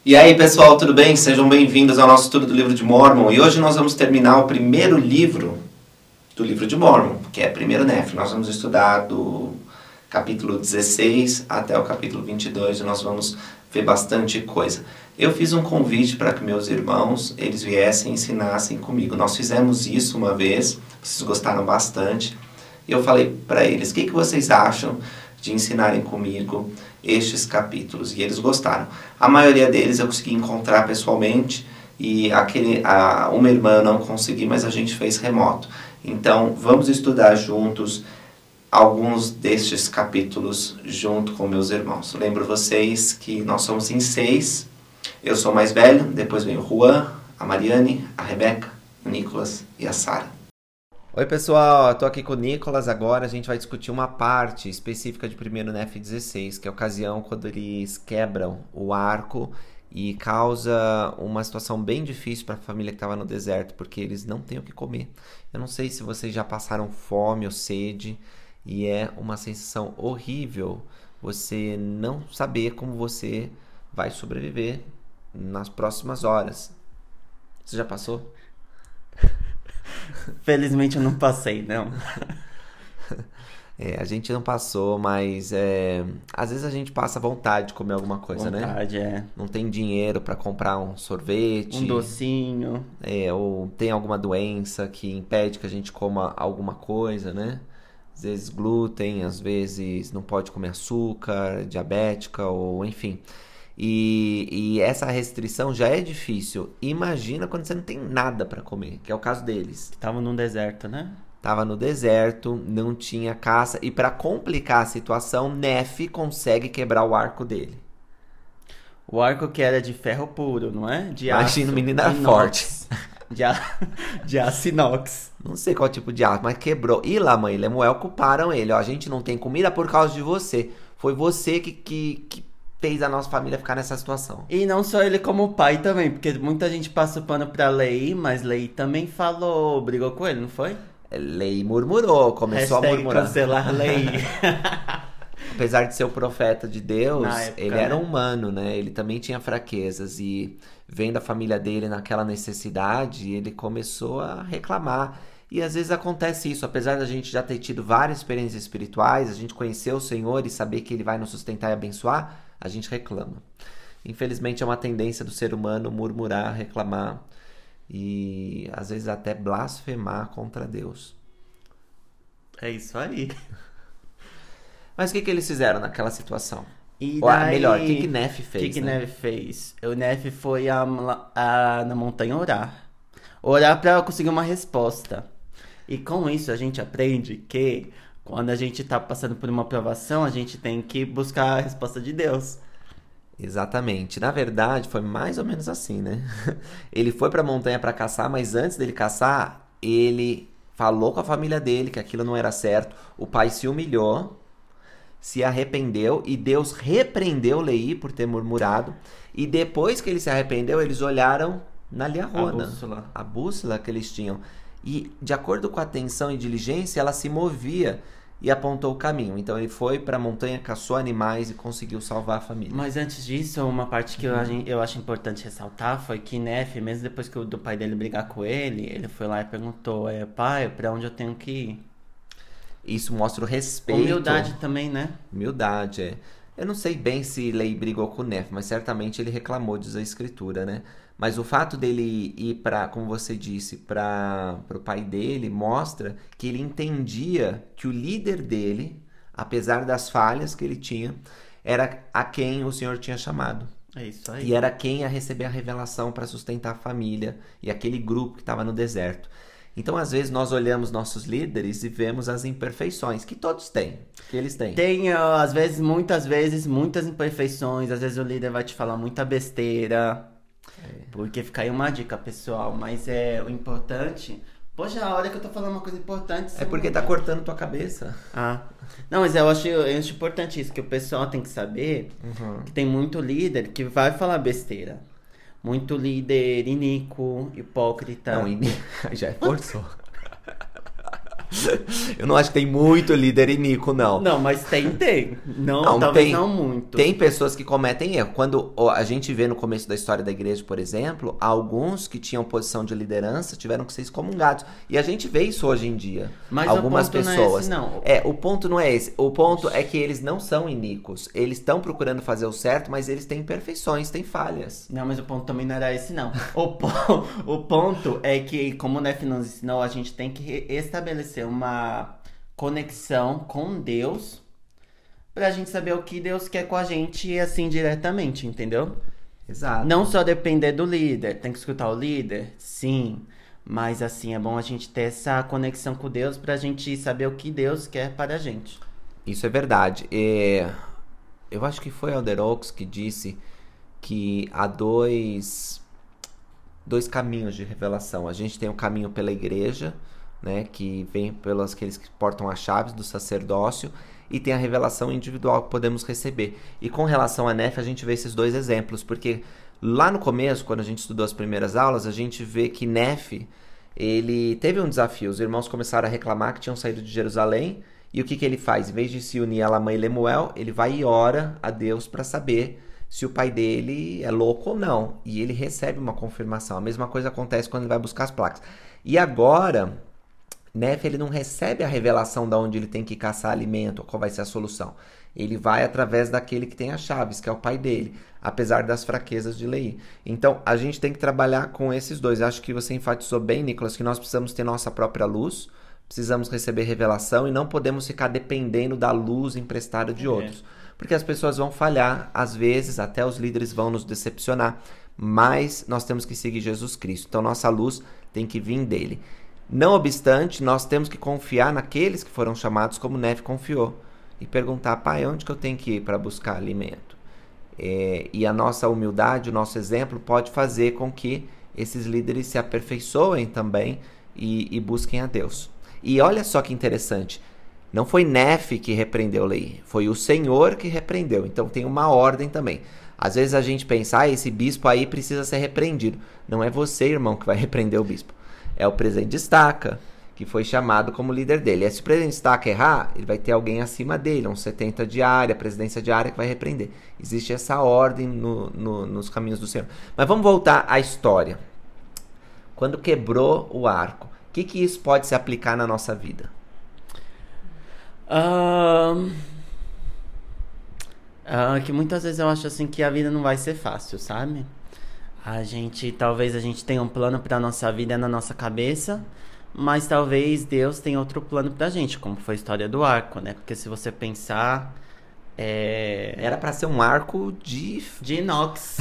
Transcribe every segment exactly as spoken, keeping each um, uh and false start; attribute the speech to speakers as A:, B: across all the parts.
A: E aí, pessoal, tudo bem? Sejam bem-vindos ao nosso estudo do livro de Mórmon. E hoje nós vamos terminar o primeiro livro do livro de Mórmon, que é primeiro Néfi. Nós vamos estudar do capítulo dezesseis até o capítulo vinte e dois e nós vamos ver bastante coisa. Eu fiz um convite para que meus irmãos, eles viessem e ensinassem comigo. Nós fizemos isso uma vez, vocês gostaram bastante. E eu falei para eles, o que, que vocês acham de ensinarem comigo estes capítulos? E eles gostaram. A maioria deles eu consegui encontrar pessoalmente e aquele, a, uma irmã eu não consegui, mas a gente fez remoto. Então, vamos estudar juntos alguns destes capítulos junto com meus irmãos. Lembro vocês que nós somos em seis. Eu sou o mais velho, depois vem o Juan, a Mariane, a Rebeca, o Nicolas e a Sara. Oi pessoal, eu tô aqui com o Nicolas agora. A gente vai discutir uma parte específica de primeiro Néfi dezesseis, que é a ocasião quando eles quebram o arco e causa uma situação bem difícil para a família que estava no deserto, porque eles não têm o que comer. Eu não sei se vocês já passaram fome ou sede, e é uma sensação horrível você não saber como você vai sobreviver nas próximas horas. Você já passou?
B: Felizmente eu não passei, não.
A: É, a gente não passou, mas é, às vezes a gente passa vontade de comer alguma coisa,
B: vontade,
A: né?
B: Vontade, é.
A: Não tem dinheiro para comprar um sorvete.
B: Um docinho.
A: É, ou tem alguma doença que impede que a gente coma alguma coisa, né? Às vezes glúten, às vezes não pode comer açúcar, diabética, ou enfim. E, e essa restrição já é difícil. Imagina quando você não tem nada para comer, que é o caso deles.
B: Estavam num deserto, né?
A: Tava no deserto, não tinha caça. E para complicar a situação, Néfi consegue quebrar o arco dele.
B: O arco que era de ferro puro, não é? De
A: Imagina, o menino era forte.
B: De, a... de aço inox.
A: Não sei qual tipo de aço, mas quebrou. E Lamã e Lemuel culparam ele. Ó, a gente não tem comida por causa de você. Foi você que, que, que fez a nossa família ficar nessa situação.
B: E não só ele como pai também, porque muita gente passa o pano pra Lei, mas Lei também falou, brigou com ele, não foi?
A: Lei murmurou, começou
B: Hashtag
A: a murmurar.
B: Cancelar Lei.
A: Apesar de ser o profeta de Deus,
B: época,
A: ele era
B: né?
A: humano, né? Ele também tinha fraquezas e vendo a família dele naquela necessidade, ele começou a reclamar. E às vezes acontece isso, apesar da gente já ter tido várias experiências espirituais, a gente conhecer o Senhor e saber que Ele vai nos sustentar e abençoar, a gente reclama. Infelizmente é uma tendência do ser humano murmurar, reclamar e às vezes até blasfemar contra Deus.
B: É isso aí.
A: Mas o que, que eles fizeram naquela situação?
B: E
A: Ou
B: daí,
A: melhor, o que, que Néfi fez?
B: O que, que
A: né?
B: Néfi fez? O Néfi foi a, a, na montanha orar. Orar para conseguir uma resposta. E com isso a gente aprende que quando a gente está passando por uma provação, a gente tem que buscar a resposta de Deus.
A: Exatamente. Na verdade, foi mais ou menos assim, né? Ele foi para a montanha para caçar, mas antes dele caçar, ele falou com a família dele que aquilo não era certo. O pai se humilhou, se arrependeu e Deus repreendeu Leí por ter murmurado. E depois que ele se arrependeu, eles olharam na liarona,
B: a bússola.
A: a bússola que eles tinham. E de acordo com a atenção e diligência, ela se movia e apontou o caminho. Então ele foi para a montanha, caçou animais e conseguiu salvar a família.
B: Mas antes disso, uma parte que uhum. eu, eu acho importante ressaltar foi que Néfi, mesmo depois que o do pai dele brigar com ele, ele foi lá e perguntou, é, pai, para onde eu tenho que ir?
A: Isso mostra o respeito.
B: Humildade também, né?
A: Humildade, é. Eu não sei bem se Lei brigou com o Néfi, mas certamente ele reclamou, diz a escritura, né? Mas o fato dele ir para, como você disse, para o pai dele, mostra que ele entendia que o líder dele, apesar das falhas que ele tinha, era a quem o Senhor tinha chamado.
B: É isso aí.
A: E era quem ia receber a revelação para sustentar a família e aquele grupo que estava no deserto. Então, às vezes, nós olhamos nossos líderes e vemos as imperfeições, que todos têm, que eles têm.
B: Tem, às vezes, muitas vezes, muitas imperfeições. Às vezes o líder vai te falar muita besteira. É. Porque fica aí uma dica, pessoal. Mas é o importante... Poxa, a hora que eu tô falando uma coisa importante...
A: É porque tá cortando tua cabeça.
B: Ah. Não, mas eu acho, eu acho importante isso, que o pessoal tem que saber uhum. que tem muito líder que vai falar besteira. Muito líder iníquo, hipócrita.
A: Não, iní... já forçou.
C: Eu não acho que tem muito líder iníquo, não.
B: Não, mas tem, tem. Não,
C: Não,
B: talvez
C: tem-
B: não muito.
C: Tem pessoas que cometem erro. Quando ó, a gente vê no começo da história da igreja, por exemplo, alguns que tinham posição de liderança tiveram que ser excomungados. E a gente vê isso hoje em dia.
B: Mas
C: Algumas
B: o ponto
C: pessoas.
B: não é esse, não.
C: É, o ponto não é esse. O ponto é que eles não são iníquos. Eles estão procurando fazer o certo, mas eles têm imperfeições, têm falhas.
B: Não, mas o ponto também não era esse, não. O, po- o ponto é que, como o Nef nos ensinou, a gente tem que re- estabelecer uma conexão com Deus pra gente saber o que Deus quer com a gente, assim, diretamente, entendeu?
C: Exato.
B: Não só depender do líder, tem que escutar o líder, sim. Mas, assim, é bom a gente ter essa conexão com Deus pra gente saber o que Deus quer para a gente.
C: Isso é verdade. É, eu acho que foi Elder Oaks que disse que há dois, dois caminhos de revelação. A gente tem o caminho pela igreja, né, que vem pelos aqueles que portam as chaves do sacerdócio, e tem a revelação individual que podemos receber. E com relação a Nef, a gente vê esses dois exemplos, porque lá no começo, quando a gente estudou as primeiras aulas, a gente vê que Nef, ele teve um desafio. Os irmãos começaram a reclamar que tinham saído de Jerusalém, e o que, que ele faz? Em vez de se unir a Lamã e Lemuel, ele vai e ora a Deus para saber se o pai dele é louco ou não. E ele recebe uma confirmação. A mesma coisa acontece quando ele vai buscar as placas. E agora, Nef, ele não recebe a revelação de onde ele tem que caçar alimento, qual vai ser a solução. Ele vai através daquele que tem as chaves, que é o pai dele, apesar das fraquezas de Leí. Então, a gente tem que trabalhar com esses dois. Acho que você enfatizou bem, Nicolas, que nós precisamos ter nossa própria luz, precisamos receber revelação e não podemos ficar dependendo da luz emprestada de outros. Porque as pessoas vão falhar, às vezes até os líderes vão nos decepcionar, mas nós temos que seguir Jesus Cristo. Então, nossa luz tem que vir dele. Não obstante, nós temos que confiar naqueles que foram chamados como Nef confiou. E perguntar, pai, onde que eu tenho que ir para buscar alimento? É, e a nossa humildade, o nosso exemplo pode fazer com que esses líderes se aperfeiçoem também e, e busquem a Deus. E olha só que interessante, não foi Nef que repreendeu Leí, foi o Senhor que repreendeu. Então tem uma ordem também. Às vezes a gente pensa, ah, esse bispo aí precisa ser repreendido. Não é você, irmão, que vai repreender o bispo. É o presidente de estaca, que foi chamado como líder dele. E se o presidente de estaca errar, ele vai ter alguém acima dele, uns setenta de área, presidência de área, que vai repreender. Existe essa ordem no, no, nos caminhos do Senhor. Mas vamos voltar à história. Quando quebrou o arco, o que, que isso pode se aplicar na nossa vida?
B: Ahn, ah, que muitas vezes eu acho assim que a vida não vai ser fácil, sabe? A gente, talvez a gente tenha um plano pra nossa vida na nossa cabeça, mas talvez Deus tenha outro plano pra gente, como foi a história do arco, né? Porque se você pensar, é...
C: Era para ser um arco de...
B: de inox,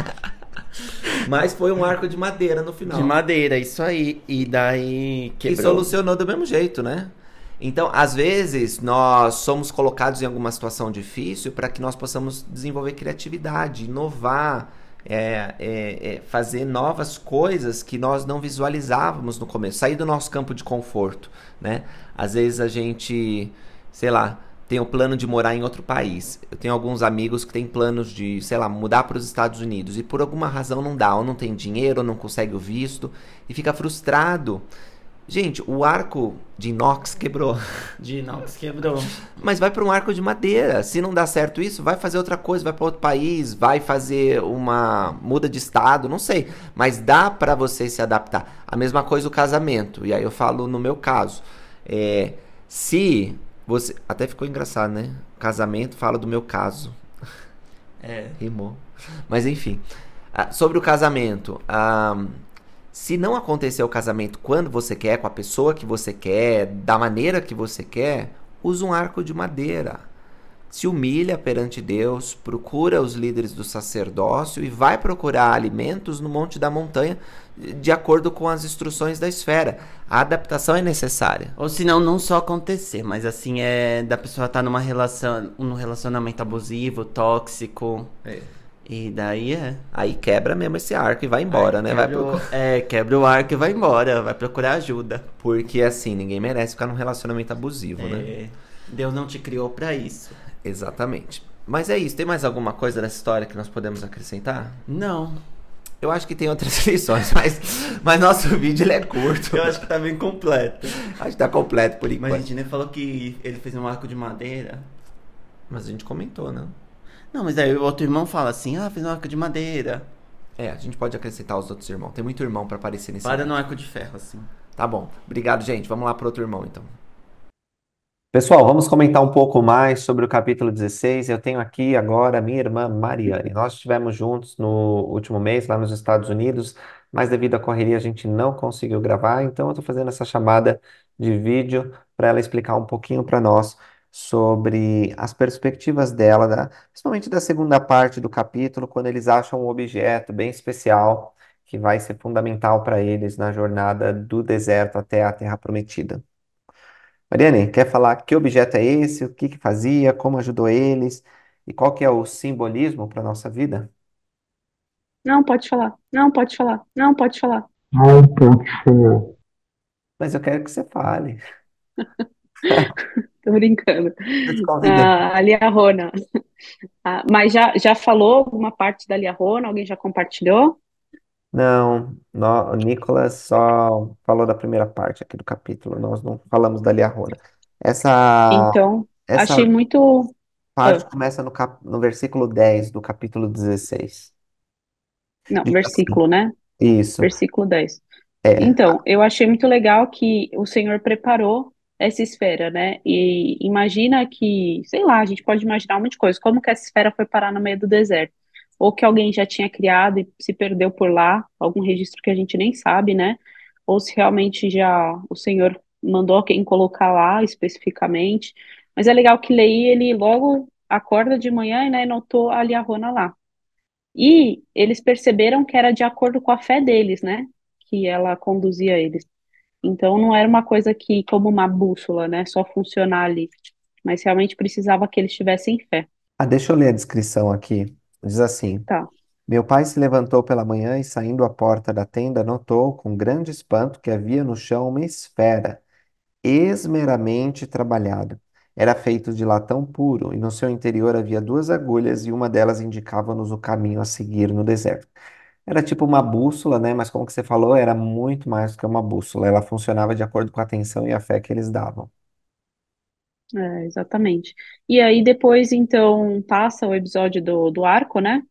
C: Mas foi um arco de madeira no final.
B: de madeira, isso aí. E daí
C: Que
B: quebrou.
C: solucionou do mesmo jeito, né? Então, às vezes, nós somos colocados em alguma situação difícil para que nós possamos desenvolver criatividade, inovar, é, é, é, fazer novas coisas que nós não visualizávamos no começo, sair do nosso campo de conforto, né? Às vezes a gente, sei lá, tem o plano de morar em outro país. Eu tenho alguns amigos que têm planos de, sei lá, mudar para os Estados Unidos e por alguma razão não dá, ou não tem dinheiro, ou não consegue o visto e fica frustrado. Gente, o arco de inox quebrou,
B: De inox quebrou.
C: mas vai para um arco de madeira. Se não dá certo isso, vai fazer outra coisa, vai para outro país, vai fazer uma muda de estado, não sei. Mas dá para você se adaptar. A mesma coisa o casamento. E aí eu falo no meu caso. É, se você... Até ficou engraçado, né? Casamento fala do meu caso.
B: É.
C: Rimou. Mas enfim. Ah, sobre o casamento. Ah, se não acontecer o casamento quando você quer, com a pessoa que você quer, da maneira que você quer, usa um arco de madeira. Se humilha perante Deus, procura os líderes do sacerdócio e vai procurar alimentos no monte da montanha de acordo com as instruções da esfera. A adaptação é necessária.
B: Ou senão não só acontecer, mas assim, é da pessoa estar numa relação, num relacionamento abusivo, tóxico. E daí é.
C: Aí quebra mesmo esse arco e vai embora,
B: Aí
C: né? Vai
B: quebra o-
C: procurar.
B: É, quebra o arco e vai embora, vai procurar ajuda.
C: Porque assim, ninguém merece ficar num relacionamento abusivo, né?
B: É, Deus não te criou pra isso.
C: Exatamente. Mas é isso. Tem mais alguma coisa nessa história que nós podemos acrescentar?
B: Não.
C: Eu acho que tem outras lições, mas, mas nosso vídeo ele é curto.
B: Eu acho que tá bem completo.
C: Acho que tá completo por
B: Mas a
C: enquanto.
B: gente nem falou que ele fez um arco de madeira.
C: Mas a gente comentou, né?
B: Não, mas aí o outro irmão fala assim, ah, fez um arco de madeira.
C: É, a gente pode acrescentar os outros irmãos. Tem muito irmão pra aparecer nesse
B: Para
C: vídeo.
B: no arco de ferro, assim.
C: Tá bom. Obrigado, gente. Vamos lá pro outro irmão, então.
D: Pessoal, vamos comentar um pouco mais sobre o capítulo dezesseis. Eu tenho aqui agora minha irmã Mariane. Nós estivemos juntos no último mês lá nos Estados Unidos, mas devido à correria a gente não conseguiu gravar, então eu estou fazendo essa chamada de vídeo para ela explicar um pouquinho para nós sobre as perspectivas dela, da- principalmente da segunda parte do capítulo, quando eles acham um objeto bem especial que vai ser fundamental para eles na jornada do deserto até a Terra Prometida. Mariane, quer falar que objeto é esse, o que que fazia, como ajudou eles e qual que é o simbolismo para nossa vida?
E: Não, pode falar. Não, pode falar. Não, pode falar.
D: Mas eu quero que você fale.
E: Tô brincando.
D: Eu te convidei.
E: Ah, a Liahona. Ah, mas já, já falou alguma parte da Liahona? Alguém já compartilhou?
D: Não, nó- o Nicolas só falou da primeira parte aqui do capítulo, nós não falamos da Liahona. Essa,
E: Então, achei
D: essa
E: muito.
D: parte
E: ah,
D: começa no, cap, no versículo dez do capítulo dezesseis.
E: não,
D: Diz assim,
E: versículo, né?
D: isso,
E: Versículo dez.
D: é.
E: Então, eu achei muito legal que o Senhor preparou essa esfera, né? E imagina que, sei lá, a gente pode imaginar um monte de coisa. Como que essa esfera foi parar no meio do deserto? Ou que alguém já tinha criado e se perdeu por lá, algum registro que a gente nem sabe, né? Ou se realmente já o Senhor mandou quem colocar lá especificamente. Mas é legal que Leí, ele logo acorda de manhã, né, e notou ali a Rona lá. E eles perceberam que era de acordo com a fé deles, né? Que ela conduzia eles. Então não era uma coisa que, como uma bússola, né? Só funcionar ali. Mas realmente precisava que eles tivessem fé.
D: Ah, deixa eu ler a descrição aqui. Diz assim:
E: Tá.
D: Meu pai se levantou pela manhã e, saindo à porta da tenda, notou com grande espanto que havia no chão uma esfera, esmeramente trabalhada. Era feito de latão puro, e no seu interior havia duas agulhas, e uma delas indicava-nos o caminho a seguir no deserto. Era tipo uma bússola, né? Mas como que você falou, era muito mais do que uma bússola. Ela funcionava de acordo com a atenção e a fé que eles davam.
E: É, exatamente. E aí depois, então, passa o episódio do, do arco, né?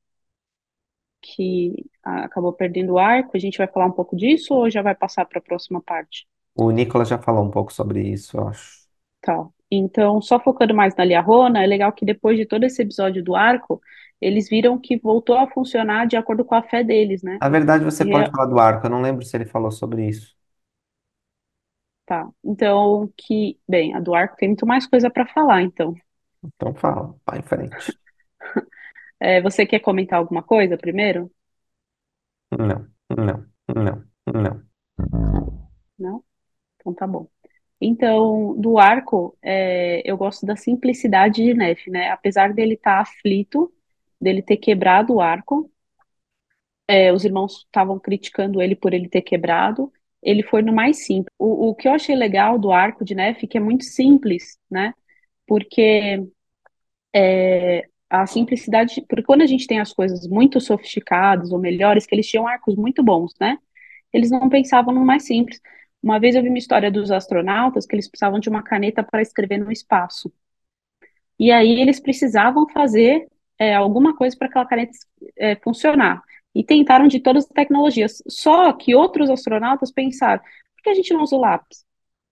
E: Que ah, acabou perdendo o arco. A gente vai falar um pouco disso ou já vai passar para a próxima parte?
D: O Nicolas já falou um pouco sobre isso, eu acho.
E: Tá. Então, só focando mais na Liahona, é legal que depois de todo esse episódio do arco, eles viram que voltou a funcionar de acordo com a fé deles, né?
D: Na verdade, você
E: E
D: pode
E: é-
D: falar do arco. Eu não lembro se ele falou sobre isso.
E: tá. Então, que, bem, a do arco tem muito mais coisa para falar, então.
D: Então fala, vai em frente.
E: É, você quer comentar alguma coisa primeiro?
D: Não, não, não, não.
E: Não? Então tá bom. Então, do arco, é, eu gosto da simplicidade de Nefe, né? Apesar dele estar aflito, dele ter quebrado o arco, é, os irmãos estavam criticando ele por ele ter quebrado, ele foi no mais simples. O, o que eu achei legal do arco de Nefe, é que é muito simples, né? Porque é, a simplicidade, porque quando a gente tem as coisas muito sofisticadas ou melhores, que eles tinham arcos muito bons, né? Eles não pensavam no mais simples. Uma vez eu vi uma história dos astronautas que eles precisavam de uma caneta para escrever no espaço. E aí eles precisavam fazer é, alguma coisa para aquela caneta é, funcionar. E tentaram de todas as tecnologias. Só que outros astronautas pensaram, por que a gente não usa o lápis?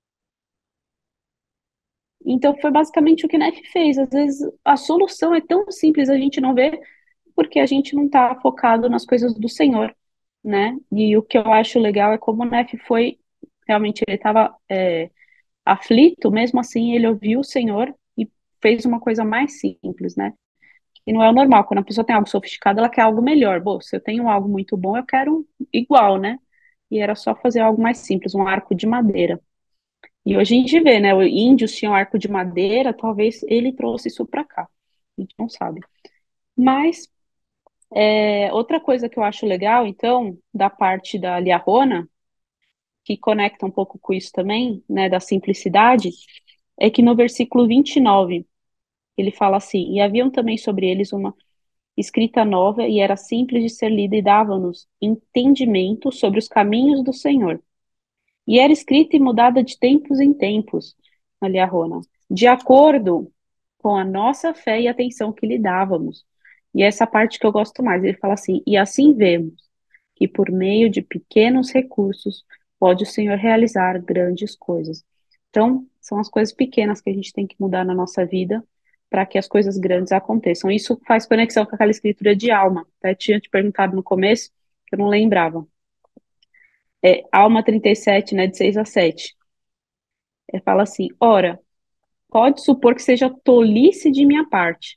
E: Então foi basicamente o que Neff fez. Às vezes a solução é tão simples, a gente não vê, porque a gente não está focado nas coisas do Senhor, né? E o que eu acho legal é como o Neff foi, realmente ele estava é, aflito, mesmo assim ele ouviu o Senhor e fez uma coisa mais simples, né? E não é o normal, quando a pessoa tem algo sofisticado, ela quer algo melhor. Bom, se eu tenho algo muito bom, eu quero igual, né? E era só fazer algo mais simples, um arco de madeira. E hoje a gente vê, né? Os índios tinham arco de madeira, talvez ele trouxe isso para cá. A gente não sabe. Mas é, outra coisa que eu acho legal, então, da parte da Liahona, que conecta um pouco com isso também, né, da simplicidade, é que no versículo vinte e nove ele fala assim: E haviam também sobre eles uma escrita nova e era simples de ser lida e dava-nos entendimento sobre os caminhos do Senhor. E era escrita e mudada de tempos em tempos, ali a Rona, de acordo com a nossa fé e atenção que lhe dávamos. E essa parte que eu gosto mais, ele fala assim: e assim vemos que por meio de pequenos recursos pode o Senhor realizar grandes coisas. Então, são as coisas pequenas que a gente tem que mudar na nossa vida para que as coisas grandes aconteçam. Isso faz conexão com aquela escritura de alma. Até tinha te perguntado no começo, que eu não lembrava. É, Alma trinta e sete, né, de seis a sete. É, fala assim: ora, pode supor que seja tolice de minha parte,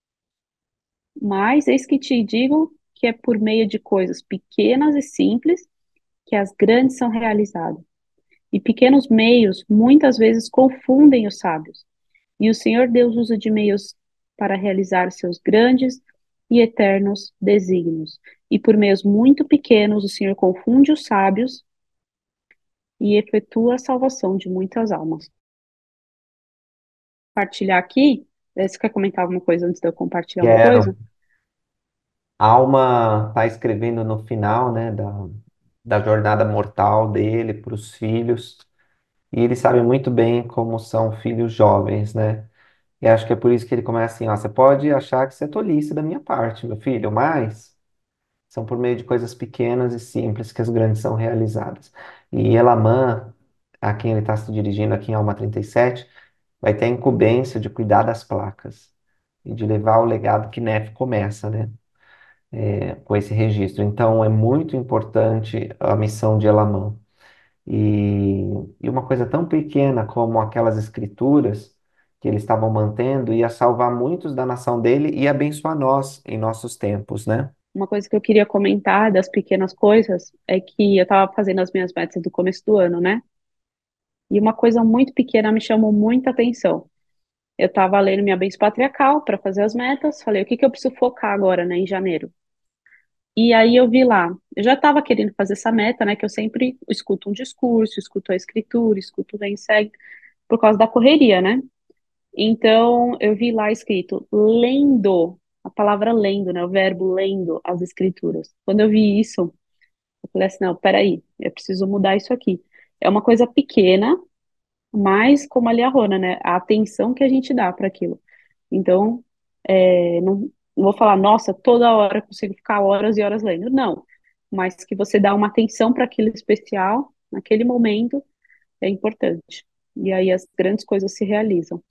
E: mas eis que te digo que é por meio de coisas pequenas e simples que as grandes são realizadas. E pequenos meios muitas vezes confundem os sábios. E o Senhor Deus usa de meios para realizar seus grandes e eternos desígnios. E por meios muito pequenos o Senhor confunde os sábios e efetua a salvação de muitas almas. Compartilhar aqui, eh, você quer comentar alguma coisa antes de eu compartilhar uma
D: Quero.
E: coisa?
D: A Alma está escrevendo no final, né, da, da jornada mortal dele para os filhos, e ele sabe muito bem como são filhos jovens, né? E acho que é por isso que ele começa assim, ó, você pode achar que isso é tolice da minha parte, meu filho, mas são por meio de coisas pequenas e simples que as grandes são realizadas. E Elamã, a quem ele está se dirigindo aqui em Alma trinta e sete, vai ter a incumbência de cuidar das placas e de levar o legado que Nef começa, né? Com esse registro. Então, é muito importante a missão de Elamã. E, e uma coisa tão pequena como aquelas escrituras que eles estavam mantendo ia salvar muitos da nação dele e abençoar nós em nossos tempos, né?
E: Uma coisa que eu queria comentar das pequenas coisas é que eu estava fazendo as minhas metas do começo do ano, né? E uma coisa muito pequena me chamou muita atenção. Eu estava lendo minha bênção patriarcal para fazer as metas, falei, o que que eu preciso focar agora, né, em janeiro? E aí eu vi lá, eu já estava querendo fazer essa meta, né, que eu sempre escuto um discurso, escuto a escritura, escuto o Vem Segue, por causa da correria, né? Então, eu vi lá escrito lendo, a palavra lendo, né? O verbo lendo as escrituras. Quando eu vi isso, eu falei assim, não, peraí, eu preciso mudar isso aqui. É uma coisa pequena, mas como ali a Rona, né? A atenção que a gente dá para aquilo. Então, é, não, não vou falar, nossa, toda hora eu consigo ficar horas e horas lendo. Não, mas que você dá uma atenção para aquilo especial, naquele momento, é importante. E aí as grandes coisas se realizam.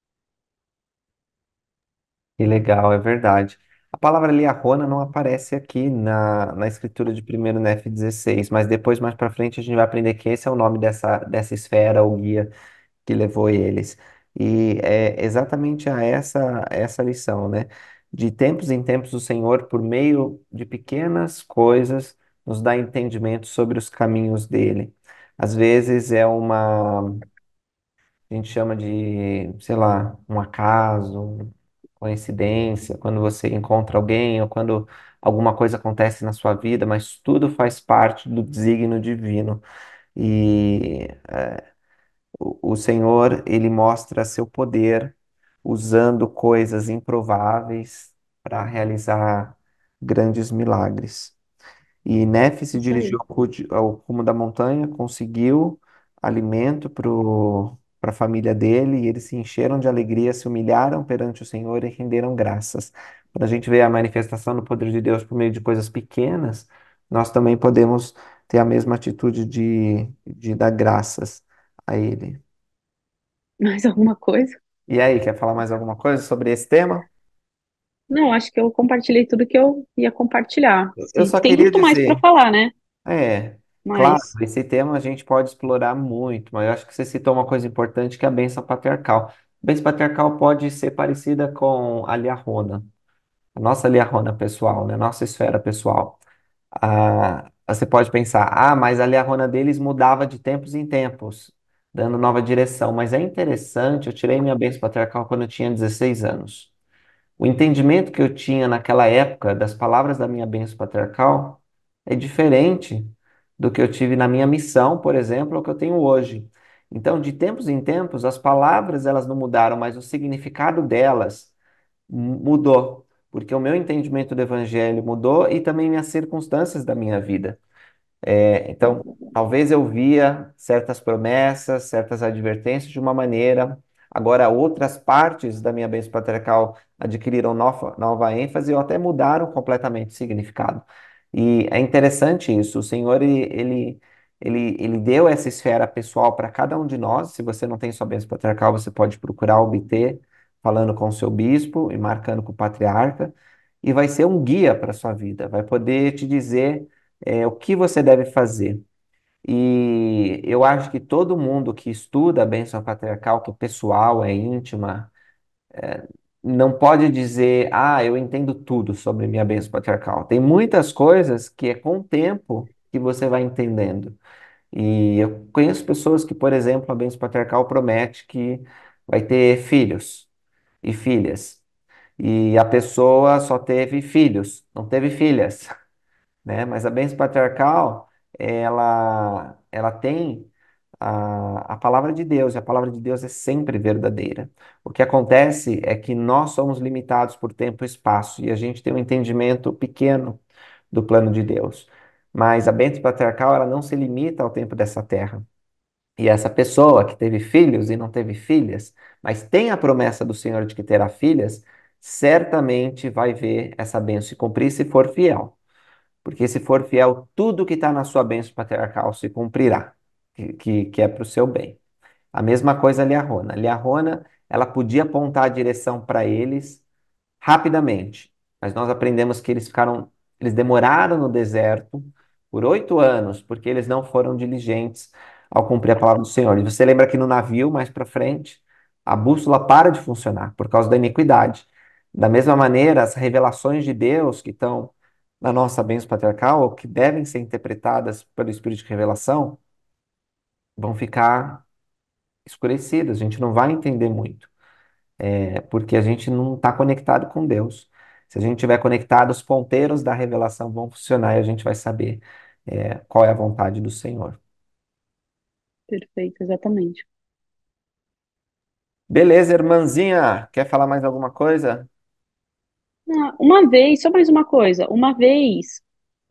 D: Que legal, é verdade. A palavra liarrona não aparece aqui na, na escritura de primeiro Nef dezesseis, mas depois, mais para frente, a gente vai aprender que esse é o nome dessa, dessa esfera ou guia que levou eles. E é exatamente a essa, essa lição, né? De tempos em tempos, o Senhor, por meio de pequenas coisas, nos dá entendimento sobre os caminhos dele. Às vezes é uma a gente chama de, sei lá, um acaso, coincidência, quando você encontra alguém ou quando alguma coisa acontece na sua vida, mas tudo faz parte do desígnio divino. E é, o, o Senhor, ele mostra seu poder usando coisas improváveis para realizar grandes milagres. E Nefe se
E: Isso
D: dirigiu
E: aí.
D: ao cude- ao cume da montanha, conseguiu alimento para a família dele, e eles se encheram de alegria, se humilharam perante o Senhor e renderam graças. Quando a gente vê a manifestação do poder de Deus por meio de coisas pequenas, nós também podemos ter a mesma atitude de, de dar graças a Ele.
E: Mais alguma coisa?
D: E aí, quer falar mais alguma coisa sobre esse tema?
E: Não, acho que eu compartilhei tudo que eu ia compartilhar.
D: Eu
E: E
D: só
E: tem
D: queria
E: muito mais para
D: dizer.
E: falar, né?
D: É, claro,
E: Mas,
D: esse tema a gente pode explorar muito, mas eu acho que você citou uma coisa importante que é a bênção patriarcal. A bênção patriarcal pode ser parecida com a liahona, a nossa liahona pessoal, né? Nossa esfera pessoal. Ah, você pode pensar, ah, mas a liahona deles mudava de tempos em tempos, dando nova direção. Mas é interessante, eu tirei minha bênção patriarcal quando eu tinha dezesseis anos. O entendimento que eu tinha naquela época das palavras da minha bênção patriarcal é diferente do que eu tive na minha missão, por exemplo, ou que eu tenho hoje. Então, de tempos em tempos, as palavras elas não mudaram, mas o significado delas mu- mudou. porque o meu entendimento do evangelho mudou e também minhas circunstâncias da minha vida. É, então, talvez eu via certas promessas, certas advertências de uma maneira, agora outras partes da minha bênção patriarcal adquiriram nova, nova ênfase ou até mudaram completamente o significado. E é interessante isso, o Senhor, ele, ele, ele, ele deu essa esfera pessoal para cada um de nós. Se você não tem sua bênção patriarcal, você pode procurar obter, falando com o seu bispo e marcando com o patriarca, e vai ser um guia para a sua vida, vai poder te dizer é, o que você deve fazer. E eu acho que todo mundo que estuda a bênção patriarcal, que é pessoal, é íntima, não pode dizer, ah, eu entendo tudo sobre minha bênção patriarcal. Tem muitas coisas que é com o tempo que você vai entendendo. E eu conheço pessoas que, por exemplo, a bênção patriarcal promete que vai ter filhos e filhas. E a pessoa só teve filhos, não teve filhas. Né? Mas a bênção patriarcal, ela, ela tem a, a palavra de Deus, e a palavra de Deus é sempre verdadeira. O que acontece é que nós somos limitados por tempo e espaço, e a gente tem um entendimento pequeno do plano de Deus. Mas a bênção patriarcal, ela não se limita ao tempo dessa terra. E essa pessoa que teve filhos e não teve filhas, mas tem a promessa do Senhor de que terá filhas, certamente vai ver essa bênção se cumprir se for fiel. Porque se for fiel, tudo que está na sua bênção patriarcal se cumprirá, que, que, que é para o seu bem. A mesma coisa a Liarona. A Liarona, ela podia apontar a direção para eles rapidamente, mas nós aprendemos que eles ficaram, eles demoraram no deserto por oito anos, porque eles não foram diligentes ao cumprir a palavra do Senhor. E você lembra que no navio, mais para frente, a bússola para de funcionar por causa da iniquidade. Da mesma maneira, as revelações de Deus que estão na nossa bênção patriarcal, ou que devem ser interpretadas pelo Espírito de revelação, vão ficar escurecidas. A gente não vai entender muito, é porque a gente não está conectado com Deus. Se a gente estiver conectado, os ponteiros da revelação vão funcionar e a gente vai saber, é, qual é a vontade do Senhor.
E: Perfeito, exatamente.
D: Beleza, irmãzinha? Quer falar mais alguma coisa?
E: Ah, uma vez, só mais uma coisa, uma vez,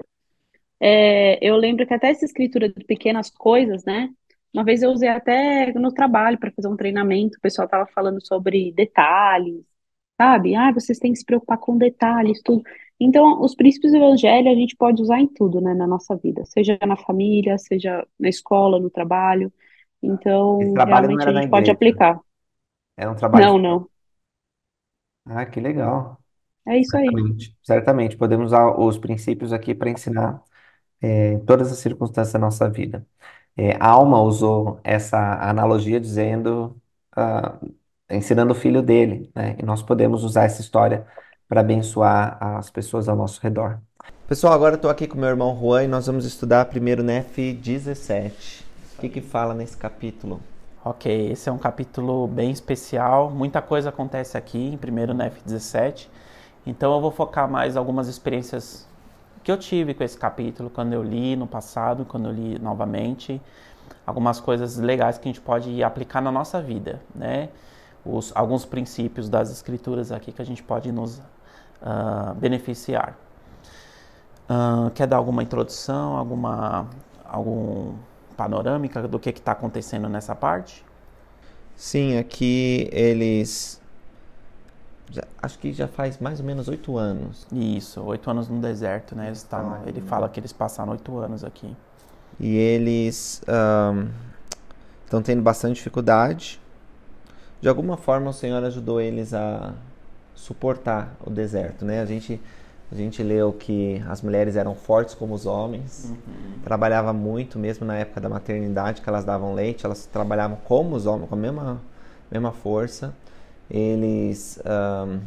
E: é, eu lembro que até essa escritura de pequenas coisas, né? Uma vez eu usei até no trabalho para fazer um treinamento, o pessoal estava falando sobre detalhes, sabe? Ah, vocês têm que se preocupar com detalhes, tudo. Então, os princípios do evangelho a gente pode usar em tudo, né, na nossa vida, seja na família, seja na escola, no trabalho.
D: Esse
E: Então,
D: trabalho não
E: realmente
D: era
E: a
D: na
E: gente pode
D: igreja,
E: aplicar.
D: era um trabalho.
E: Não, não.
D: Ah, que legal.
E: É isso aí.
D: Certamente, certamente. Podemos usar os princípios aqui para ensinar, é, em todas as circunstâncias da nossa vida. É, a Alma usou essa analogia dizendo, ah, ensinando o filho dele, né? E nós podemos usar essa história para abençoar as pessoas ao nosso redor.
C: Pessoal, agora eu estou aqui com meu irmão Juan e nós vamos estudar primeiro Nef dezessete. O que que fala nesse capítulo?
B: Ok, esse é um capítulo bem especial, muita coisa acontece aqui em primeiro Nef dezessete, então eu vou focar mais algumas experiências que eu tive com esse capítulo, quando eu li no passado, quando eu li novamente, algumas coisas legais que a gente pode aplicar na nossa vida, né? Os, alguns princípios das escrituras aqui que a gente pode nos uh, beneficiar. Uh, quer dar alguma introdução, alguma algum panorâmica do que está acontecendo nessa parte?
C: Sim, aqui eles... Já, acho que já faz mais ou menos oito anos.
B: Isso, oito anos no deserto, né? Eles tavam, ele fala que eles passaram oito anos aqui.
C: E eles estão um, tendo bastante dificuldade. De alguma forma o Senhor ajudou eles a suportar o deserto, né? A gente... A gente leu que as mulheres eram fortes como os homens, uhum. Trabalhavam muito, mesmo na época da maternidade, que elas davam leite, elas trabalhavam como os homens, com a mesma, mesma força. Eles um,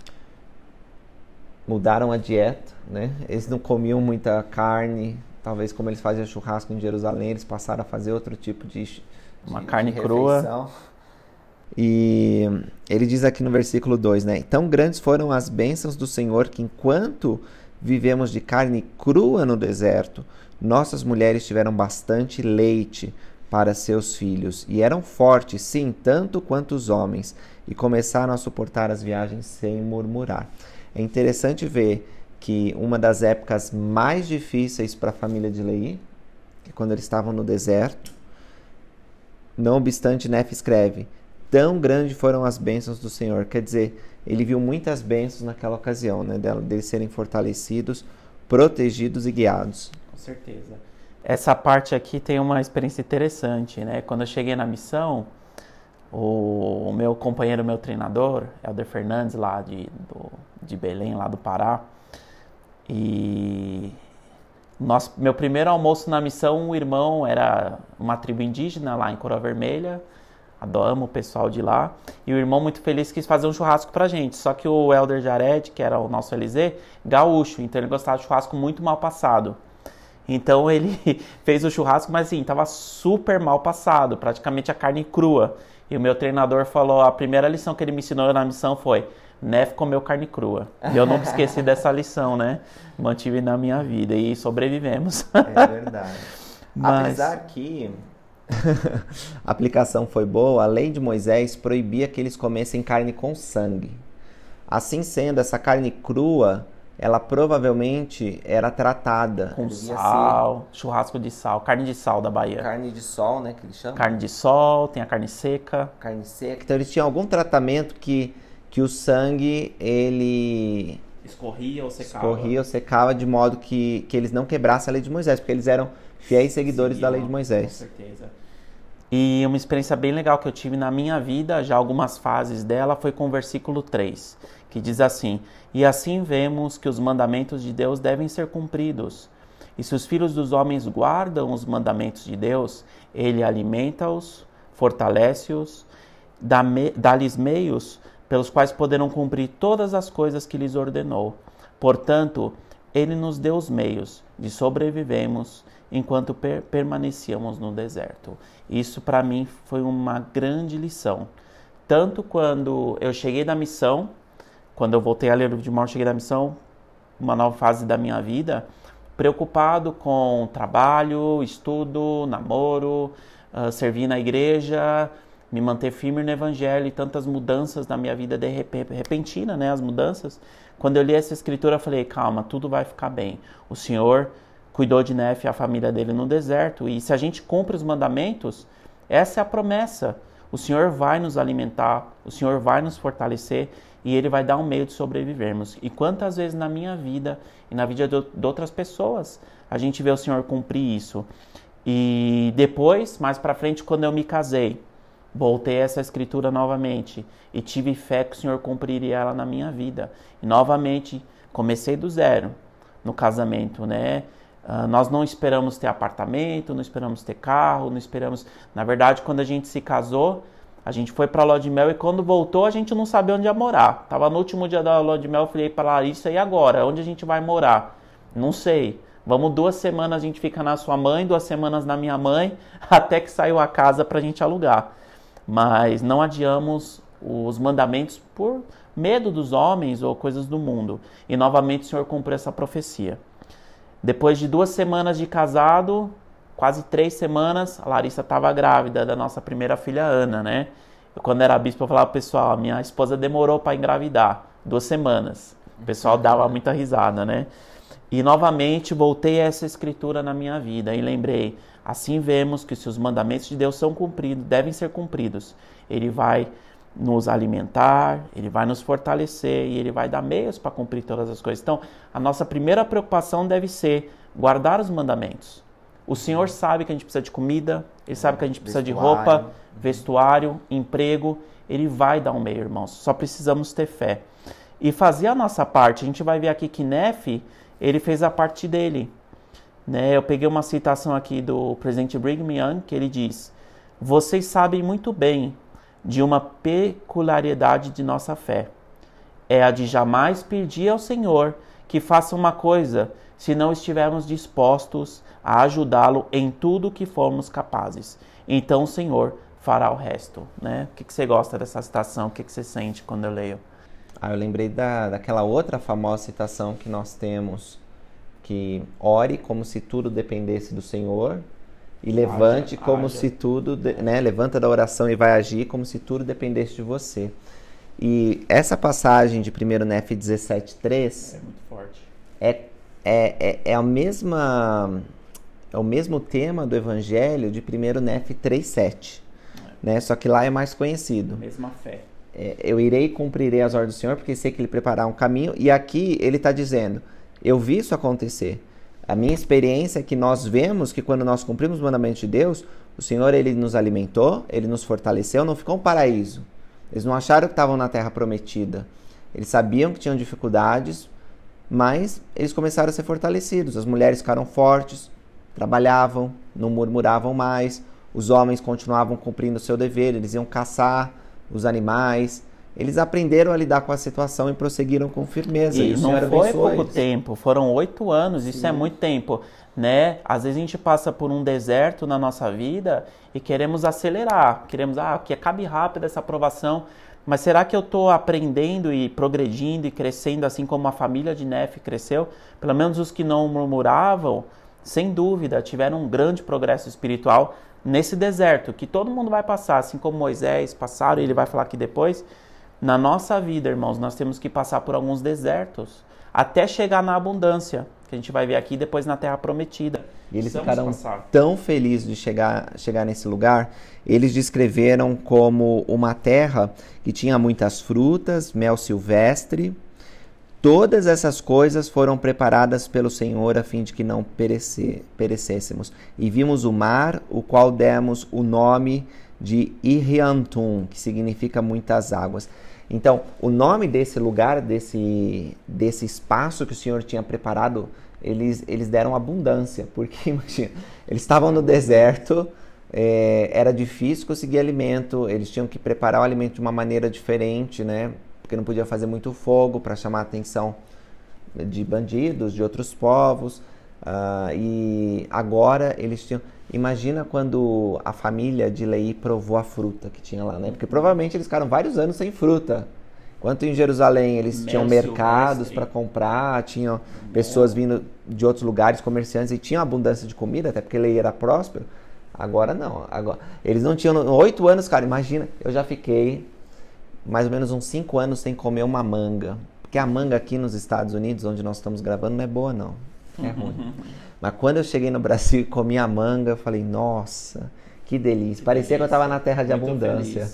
C: mudaram a dieta, né? Eles não comiam muita carne, talvez como eles faziam churrasco em Jerusalém, eles passaram a fazer outro tipo de
B: Uma
C: de,
B: carne
C: de
B: crua.
C: E ele diz aqui no versículo dois, né? Tão grandes foram as bênçãos do Senhor que enquanto vivemos de carne crua no deserto, nossas mulheres tiveram bastante leite para seus filhos e eram fortes, sim, tanto quanto os homens, e começaram a suportar as viagens sem murmurar. É interessante ver que uma das épocas mais difíceis para a família de Leí, é quando eles estavam no deserto, não obstante, Nefe escreve, tão grandes foram as bênçãos do Senhor. Quer dizer, ele viu muitas bênçãos naquela ocasião, né? Deles serem fortalecidos, protegidos e guiados.
B: Com certeza. Essa parte aqui tem uma experiência interessante, né? Quando eu cheguei na missão, o meu companheiro, meu treinador, Helder Fernandes, lá de, do, de Belém, lá do Pará, e nosso, meu primeiro almoço na missão, o irmão era uma tribo indígena lá em Coroa Vermelha, amo o pessoal de lá, e o irmão muito feliz quis fazer um churrasco pra gente, só que o Helder Jared, que era o nosso L Z, gaúcho, então ele gostava de churrasco muito mal passado. Então ele fez o churrasco, mas assim, tava super mal passado, praticamente a carne crua. E o meu treinador falou, a primeira lição que ele me ensinou na missão foi, Nefe comeu carne crua. E eu nunca esqueci dessa lição, né? Mantive na minha vida e sobrevivemos.
C: É verdade.
B: Mas...
C: Apesar que a aplicação foi boa, a lei de Moisés proibia que eles comessem carne com sangue. Assim sendo, essa carne crua, ela provavelmente era tratada
B: com
C: devia
B: sal, churrasco de sal, carne de sal da Bahia.
C: Carne de sol, né, que eles chamam?
B: Carne de sol, tem a carne seca.
C: Carne seca. Então eles tinham algum tratamento que, que o sangue, ele...
B: Escorria ou secava.
C: Escorria ou secava de modo que, que eles não quebrassem a lei de Moisés, porque eles eram fiéis seguidores Seguiam, da lei de Moisés.
B: Com certeza. E uma experiência bem legal que eu tive na minha vida, já algumas fases dela, foi com o versículo três, que diz assim, e assim vemos que os mandamentos de Deus devem ser cumpridos. E se os filhos dos homens guardam os mandamentos de Deus, ele alimenta-os, fortalece-os, dá-lhes meios pelos quais poderão cumprir todas as coisas que lhes ordenou. Portanto, ele nos deu os meios de sobrevivermos enquanto per- permanecíamos no deserto. Isso para mim foi uma grande lição. Tanto quando eu cheguei da missão, quando eu voltei a ler o livro de Mormon, cheguei da missão, uma nova fase da minha vida, preocupado com trabalho, estudo, namoro, uh, servir na igreja, me manter firme no evangelho e tantas mudanças na minha vida de rep- repentina, né, as mudanças. Quando eu li essa escritura, eu falei, calma, tudo vai ficar bem. O Senhor cuidou de Nefe e a família dele no deserto, e se a gente cumpre os mandamentos, essa é a promessa. O Senhor vai nos alimentar, o Senhor vai nos fortalecer, e Ele vai dar um meio de sobrevivermos. E quantas vezes na minha vida e na vida de, de outras pessoas, a gente vê o Senhor cumprir isso. E depois, mais pra frente, quando eu me casei, voltei a essa escritura novamente e tive fé que o Senhor cumpriria ela na minha vida. E novamente, comecei do zero no casamento, né? Uh, nós não esperamos ter apartamento, não esperamos ter carro, não esperamos... Na verdade, quando a gente se casou, a gente foi para a lua de mel e quando voltou, a gente não sabia onde ia morar. Tava no último dia da lua de mel, eu falei para Larissa, e agora? Onde a gente vai morar? Não sei. Vamos duas semanas, a gente fica na sua mãe, duas semanas na minha mãe, até que saiu a casa para a gente alugar. Mas não adiamos os mandamentos por medo dos homens ou coisas do mundo. E novamente o Senhor cumpriu essa profecia. Depois de duas semanas de casado, quase três semanas, a Larissa estava grávida da nossa primeira filha, Ana, né? Eu, quando era bispo, eu falava, pessoal, minha esposa demorou para engravidar, duas semanas. O pessoal dava muita risada, né? E novamente voltei a essa escritura na minha vida e lembrei, assim vemos que se os mandamentos de Deus são cumpridos, devem ser cumpridos, Ele vai nos alimentar, Ele vai nos fortalecer e Ele vai dar meios para cumprir todas as coisas. Então, a nossa primeira preocupação deve ser guardar os mandamentos. O Senhor sabe que a gente precisa de comida, Ele sabe que a gente precisa
C: Vestuário.
B: de roupa, vestuário, emprego. Ele vai dar um meio, irmãos. Só precisamos ter fé. E fazer a nossa parte. A gente vai ver aqui que Nefe, ele fez a parte dele. Né? Eu peguei uma citação aqui do presidente Brigham Young, que ele diz, vocês sabem muito bem de uma peculiaridade de nossa fé. É a de jamais pedir ao Senhor que faça uma coisa se não estivermos dispostos a ajudá-lo em tudo que formos capazes. Então o Senhor fará o resto. Né? O que, que você gosta dessa citação? O que, que você sente quando eu leio?
C: Ah, eu lembrei da, daquela outra famosa citação que nós temos, que ore como se tudo dependesse do Senhor e levante
B: Haja,
C: como
B: haja.
C: se tudo, de, né, levanta da oração e vai agir como se tudo dependesse de você. E essa passagem de primeiro Nefe dezessete, três
B: É muito forte.
C: é, é, é, é a mesma, é o mesmo tema do Evangelho de primeiro Nefe três, sete. Né? Só que lá é mais conhecido.
B: Mesma fé.
C: É, eu irei e cumprirei as ordens do Senhor, porque sei que Ele preparará um caminho. E aqui ele está dizendo, eu vi isso acontecer. A minha experiência é que nós vemos que quando nós cumprimos os mandamentos de Deus, o Senhor Ele nos alimentou, Ele nos fortaleceu, não ficou um paraíso. Eles não acharam que estavam na terra prometida. Eles sabiam que tinham dificuldades, mas eles começaram a ser fortalecidos. As mulheres ficaram fortes, trabalhavam, não murmuravam mais. Os homens continuavam cumprindo o seu dever, eles iam caçar os animais. Eles aprenderam a lidar com a situação e prosseguiram com firmeza.
B: E,
C: E o
B: não
C: Senhor
B: foi
C: abençoou
B: pouco
C: eles.
B: tempo, foram oito anos, isso é muito tempo, né? Às vezes a gente passa por um deserto na nossa vida e queremos acelerar, queremos, ah, que acabe rápido essa aprovação, mas será que eu estou aprendendo e progredindo e crescendo assim como a família de Nefe cresceu? Pelo menos os que não murmuravam, sem dúvida, tiveram um grande progresso espiritual nesse deserto, que todo mundo vai passar, assim como Moisés passaram, e ele vai falar aqui depois. Na nossa vida, irmãos, nós temos que passar por alguns desertos até chegar na abundância, que a gente vai ver aqui depois na Terra Prometida.
C: E eles
B: Precisamos
C: ficaram
B: passar.
C: tão felizes de chegar, chegar nesse lugar, eles descreveram como uma terra que tinha muitas frutas, mel silvestre. Todas essas coisas foram preparadas pelo Senhor a fim de que não perecer, perecêssemos. E vimos o mar, o qual demos o nome de Iriantum, que significa muitas águas. Então, o nome desse lugar, desse, desse espaço que o Senhor tinha preparado, eles, eles deram abundância, porque, imagina, eles estavam no deserto, é, era difícil conseguir alimento, eles tinham que preparar o alimento de uma maneira diferente, né? Porque não podia fazer muito fogo para chamar a atenção de bandidos, de outros povos. Uh, e agora eles tinham... Imagina quando a família de Leí provou a fruta que tinha lá, né? Porque provavelmente eles ficaram vários anos sem fruta. Enquanto em Jerusalém eles
B: Mel
C: tinham mercados
B: silvestre.
C: para comprar, tinham pessoas vindo de outros lugares, comerciantes, e tinham abundância de comida, até porque Leí era próspero. Agora não. Agora, eles não tinham... Oito anos, cara, imagina. Eu já fiquei mais ou menos uns cinco anos sem comer uma manga. Porque a manga aqui nos Estados Unidos, onde nós estamos gravando, não é boa, não. É ruim. Mas quando eu cheguei no Brasil e comi a manga, eu falei, nossa, que delícia.
B: Que
C: Parecia
B: delícia.
C: que eu estava na terra de
B: Muito
C: abundância.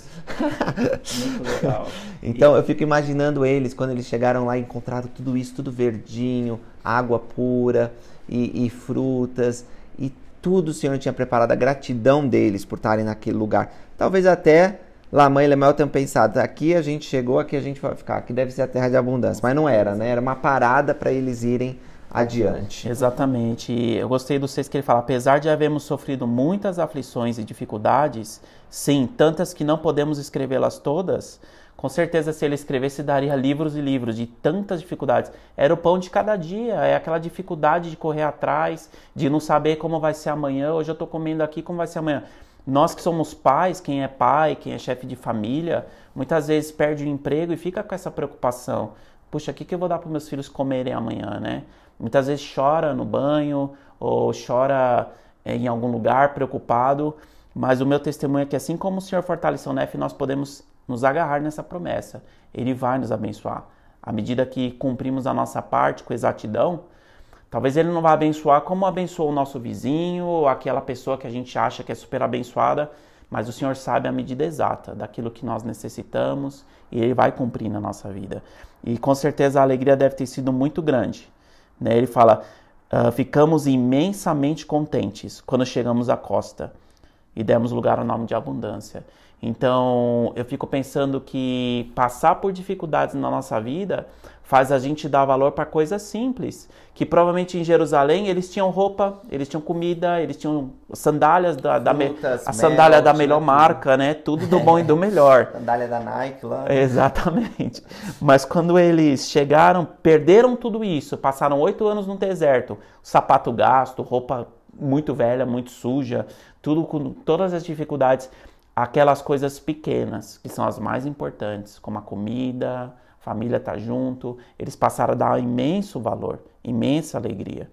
B: Muito legal.
C: Então, eu fico imaginando eles, quando eles chegaram lá e encontraram tudo isso, tudo verdinho, água pura e, e frutas, e tudo o Senhor tinha preparado, a gratidão deles por estarem naquele lugar. Talvez até Lamã e Lemuel tenham pensado, aqui a gente chegou, aqui a gente vai ficar, aqui deve ser a terra de abundância. Mas não era, né? Era uma parada para eles irem adiante.
B: Exatamente. E eu gostei do texto que ele fala, apesar de havermos sofrido muitas aflições e dificuldades, sim, tantas que não podemos escrevê-las todas, com certeza se ele escrevesse daria livros e livros de tantas dificuldades. Era o pão de cada dia, é aquela dificuldade de correr atrás, de não saber como vai ser amanhã, hoje eu estou comendo aqui, como vai ser amanhã. Nós que somos pais, quem é pai, quem é chefe de família, muias vezes perde o emprego e fica com essa preocupação. Puxa, o que, que eu vou dar para meus filhos comerem amanhã, né? Muitas vezes chora no banho ou chora é, em algum lugar preocupado, mas o meu testemunho é que assim como o Senhor fortaleceu o Nefe, nós podemos nos agarrar nessa promessa. Ele vai nos abençoar. À medida que cumprimos a nossa parte com exatidão, talvez Ele não vá abençoar como abençoou o nosso vizinho ou aquela pessoa que a gente acha que é super abençoada, mas o Senhor sabe a medida exata daquilo que nós necessitamos e Ele vai cumprir na nossa vida. E com certeza a alegria deve ter sido muito grande. Né? Ele fala, uh, ficamos imensamente contentes quando chegamos à costa e demos lugar ao nome de abundância. Então, eu fico pensando que passar por dificuldades na nossa vida faz a gente dar valor para coisas simples. Que provavelmente em Jerusalém eles tinham roupa, eles tinham comida, eles tinham sandálias da, da,
C: Frutas,
B: a sandália
C: mel,
B: da melhor
C: tudo.
B: marca, né? Tudo do bom e do melhor.
C: Sandália da Nike lá.
B: Exatamente. Mas quando eles chegaram, perderam tudo isso, passaram oito anos no deserto, sapato gasto, roupa muito velha, muito suja, tudo com todas as dificuldades, aquelas coisas pequenas, que são as mais importantes, como a comida, a família tá junto, eles passaram a dar imenso valor, imensa alegria.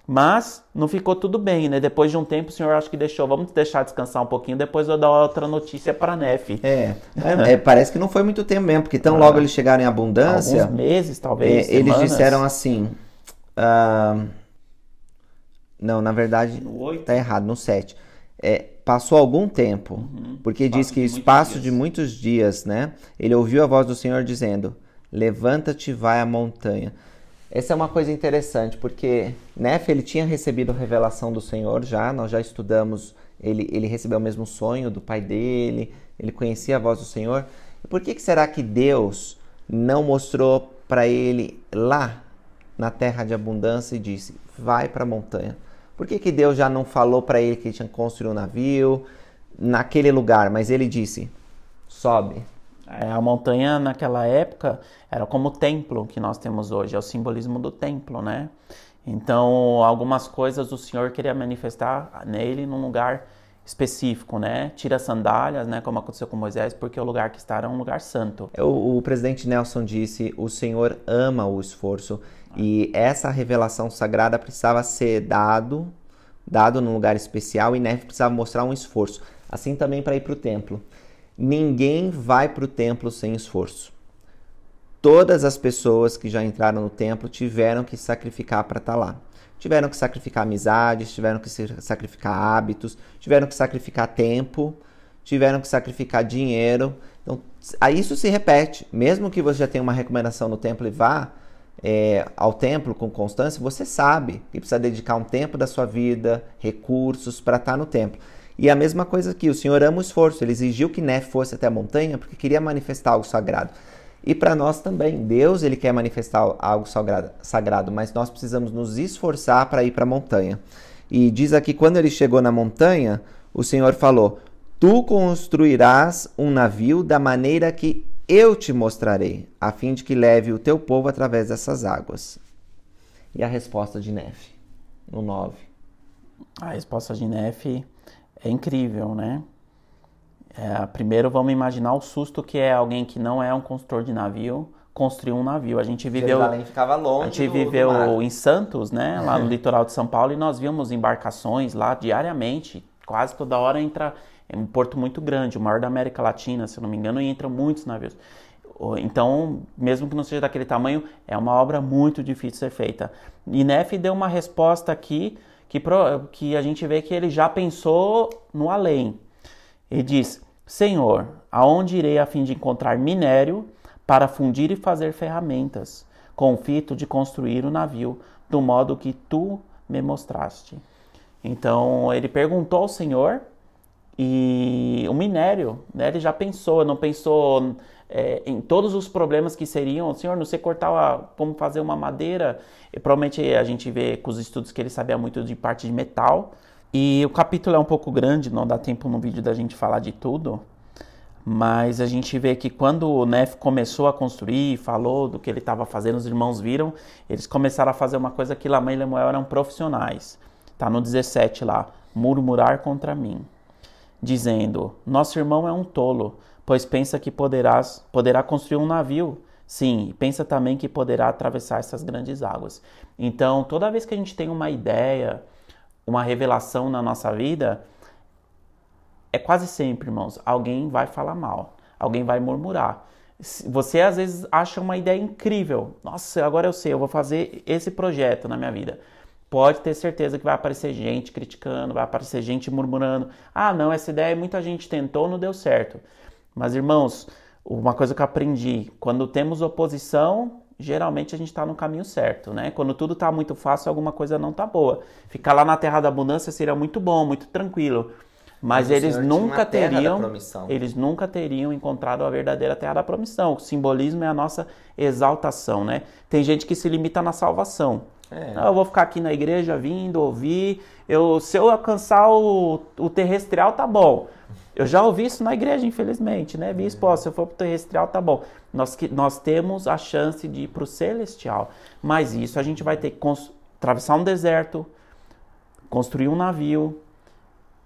B: Mas não ficou tudo bem, né? Depois de um tempo o Senhor acho que deixou, vamos deixar descansar um pouquinho, depois eu dar outra notícia para Nef.
C: É, é, é, parece que não foi muito tempo mesmo, porque tão logo eles chegaram em abundância...
B: Alguns meses, talvez,
C: é, eles
B: semanas.
C: disseram assim... ah, não, na verdade,
B: No oito?
C: tá errado, no sete. É, passou algum tempo,
B: Uhum.
C: porque
B: Espaço
C: diz que
B: de muitos
C: espaço
B: dias.
C: de muitos dias, né? Ele ouviu a voz do Senhor dizendo, levanta-te e vai à montanha. Essa é uma coisa interessante, porque Nef, ele tinha recebido a revelação do Senhor já, nós já estudamos, ele, ele recebeu o mesmo sonho do pai dele, ele conhecia a voz do Senhor. E por que, que será que Deus não mostrou para ele lá na terra de abundância e disse, vai para a montanha? Por que, que Deus já não falou para ele que ele tinha que construir um navio naquele lugar, mas ele disse, sobe.
B: É, a montanha naquela época era como o templo que nós temos hoje, é o simbolismo do templo, né? Então, algumas coisas o Senhor queria manifestar nele num lugar específico, né? Tira as sandálias, né? Como aconteceu com Moisés, porque o lugar que está era um lugar santo.
C: O, o presidente Nelson disse, o Senhor ama o esforço e essa revelação sagrada precisava ser dado, dado num lugar especial e Nef precisava mostrar um esforço. Assim também para ir para o templo. Ninguém vai para o templo sem esforço. Todas as pessoas que já entraram no templo tiveram que sacrificar para estar lá. Tiveram que sacrificar amizades, tiveram que sacrificar hábitos, tiveram que sacrificar tempo, tiveram que sacrificar dinheiro. Então, isso se repete. Mesmo que você já tenha uma recomendação no templo e vá é, ao templo com constância, você sabe que precisa dedicar um tempo da sua vida, recursos para estar no templo. E a mesma coisa aqui, o Senhor ama o esforço, ele exigiu que Nef fosse até a montanha porque queria manifestar algo sagrado. E para nós também, Deus ele quer manifestar algo sagrado, mas nós precisamos nos esforçar para ir para a montanha. E diz aqui, quando ele chegou na montanha, o Senhor falou, tu construirás um navio da maneira que eu te mostrarei, a fim de que leve o teu povo através dessas águas. E a resposta de Nef, no nove.
B: A resposta de Nef é incrível, né? É, primeiro vamos imaginar o susto que é alguém que não é um construtor de navio construir um navio. A gente viveu,
C: Jerusalém ficava longe
B: a gente
C: do,
B: viveu
C: do mar.
B: em Santos, né? Lá no litoral de São Paulo, e nós vimos embarcações lá diariamente. Quase toda hora entra, é um porto muito grande, o maior da América Latina, se eu não me engano, e entram muitos navios. Então, mesmo que não seja daquele tamanho, é uma obra muito difícil de ser feita. E Nef deu uma resposta aqui que, pro, que a gente vê que ele já pensou no além. Ele diz, Senhor, aonde irei a fim de encontrar minério para fundir e fazer ferramentas, com o fito de construir o navio, do modo que tu me mostraste. Então, ele perguntou ao Senhor, e o minério, né, ele já pensou, não pensou é, em todos os problemas que seriam, Senhor, não sei cortar, a, como fazer uma madeira, e provavelmente a gente vê com os estudos que ele sabia muito de parte de metal. E o capítulo é um pouco grande, não dá tempo no vídeo da gente falar de tudo, mas a gente vê que quando o Nef começou a construir, falou do que ele estava fazendo, os irmãos viram, eles começaram a fazer uma coisa que Lamã e Lemuel eram profissionais. Está no dezessete lá, murmurar contra mim, dizendo, nosso irmão é um tolo, pois pensa que poderás, poderá construir um navio. Sim, pensa também que poderá atravessar essas grandes águas. Então, toda vez que a gente tem uma ideia, uma revelação na nossa vida, é quase sempre, irmãos, alguém vai falar mal, alguém vai murmurar. Você às vezes acha uma ideia incrível, nossa, agora eu sei, eu vou fazer esse projeto na minha vida. Pode ter certeza que vai aparecer gente criticando, vai aparecer gente murmurando. Ah, não, essa ideia muita gente tentou, não deu certo. Mas, irmãos, uma coisa que eu aprendi, quando temos oposição, geralmente a gente está no caminho certo, né? Quando tudo está muito fácil, alguma coisa não está boa. Ficar lá na terra da abundância seria muito bom, muito tranquilo. Mas, Mas eles nunca teriam, eles nunca teriam encontrado a verdadeira terra da promissão. O simbolismo é a nossa exaltação, né? Tem gente que se limita na salvação. É. Não, eu vou ficar aqui na igreja, vindo, ouvir. Eu, se eu alcançar o, o terrestrial, tá bom. Eu já ouvi isso na igreja, infelizmente, né? Bispo, ó, se eu for pro terrestrial, tá bom. Nós, nós temos a chance de ir pro celestial. Mas isso a gente vai ter que atravessar um deserto, construir um navio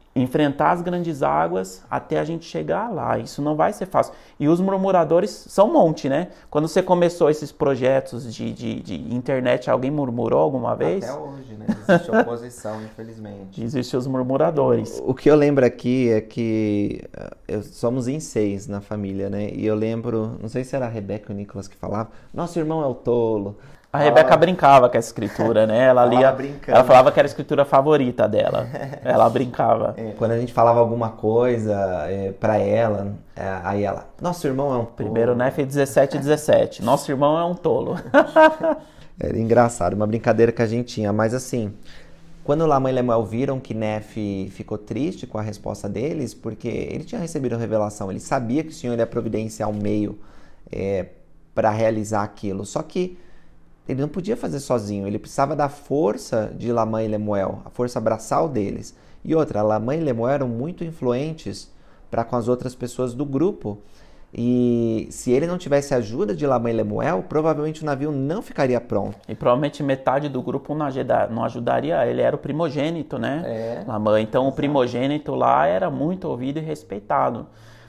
F: enfrentar as grandes águas até a gente chegar lá. Isso não vai ser fácil. E os murmuradores são um monte, né? Quando você começou esses projetos de, de, de internet, alguém murmurou alguma vez?
C: Até hoje, né? Existe oposição, infelizmente.
F: Existem os murmuradores.
C: O que eu lembro aqui é que uh, somos em seis na família, né? E eu lembro, não sei se era a Rebeca ou o Nicolas que falavam, nosso irmão é o tolo.
F: A Rebeca brincava com essa escritura, né? Ela lia, ela falava que era a escritura favorita dela. Ela brincava.
C: É, quando a gente falava alguma coisa é, pra ela, é, aí ela, nosso irmão é um tolo.
F: Primeiro Nef dezessete, dezessete. Nosso irmão é um tolo.
C: Era engraçado, uma brincadeira que a gente tinha. Mas assim, quando Lamã e Lemuel viram que Nef ficou triste com a resposta deles, porque ele tinha recebido a revelação, ele sabia que o Senhor ia providenciar um meio é, para realizar aquilo. Só que ele não podia fazer sozinho, ele precisava da força de Lamã e Lemuel, a força abraçal deles. E outra, Lamã e Lemuel eram muito influentes para com as outras pessoas do grupo. E se ele não tivesse a ajuda de Lamã e Lemuel, provavelmente o navio não ficaria pronto.
F: E provavelmente metade do grupo não, ajuda, não ajudaria, ele era o primogênito, né?
C: É.
F: Lamã. Então
C: Exato.
F: O primogênito lá era muito ouvido e respeitado.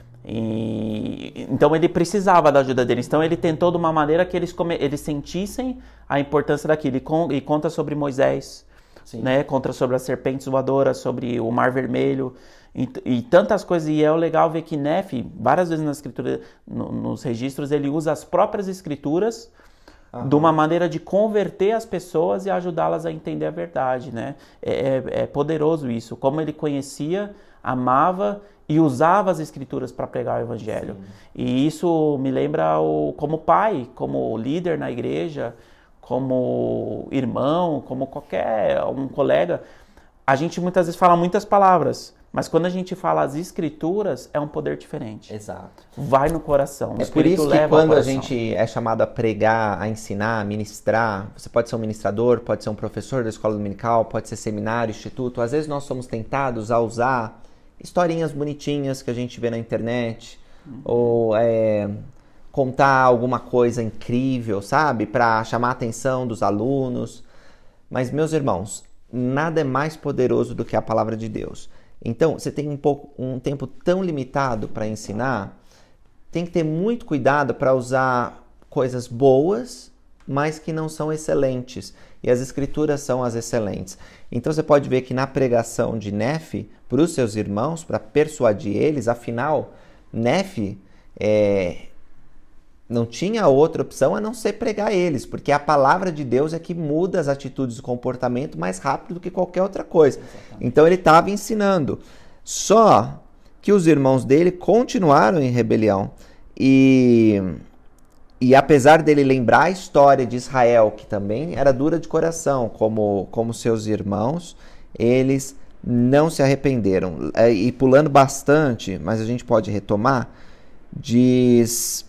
F: E, então ele precisava da ajuda deles. Então ele tentou de uma maneira que eles, come, eles sentissem a importância daquilo. E, con, e conta sobre Moisés, né? Conta sobre as serpentes voadoras, sobre o Mar Vermelho e, e tantas coisas. E é legal ver que Nef, várias vezes na escritura, no, nos registros, ele usa as próprias escrituras Aham. de uma maneira de converter as pessoas e ajudá-las a entender a verdade, né? É, é, é poderoso isso. Como ele conhecia, amava e usava as escrituras para pregar o evangelho. Sim. E isso me lembra o, como pai, como líder na igreja, como irmão, como qualquer um colega. A gente muitas vezes fala muitas palavras, mas quando a gente fala as escrituras, é um poder diferente.
C: Exato.
F: Vai no coração.
C: É por isso que quando a gente é chamado a pregar, a ensinar, a ministrar, você pode ser um ministrador, pode ser um professor da escola dominical, pode ser seminário, instituto. Às vezes nós somos tentados a usar historinhas bonitinhas que a gente vê na internet, uhum. ou é, contar alguma coisa incrível, sabe? Para chamar a atenção dos alunos. Mas, meus irmãos, nada é mais poderoso do que a palavra de Deus. Então, você tem um, pouco, um tempo tão limitado para ensinar, tem que ter muito cuidado para usar coisas boas, mas que não são excelentes. E as escrituras são as excelentes. Então você pode ver que na pregação de Nef, para os seus irmãos, para persuadir eles, afinal, Nef é, não tinha outra opção a não ser pregar eles, porque a palavra de Deus é que muda as atitudes e comportamento mais rápido do que qualquer outra coisa. Exatamente. Então ele estava ensinando. Só que os irmãos dele continuaram em rebelião. E... E apesar dele lembrar a história de Israel, que também era dura de coração, como, como seus irmãos, eles não se arrependeram. E pulando bastante, mas a gente pode retomar, diz...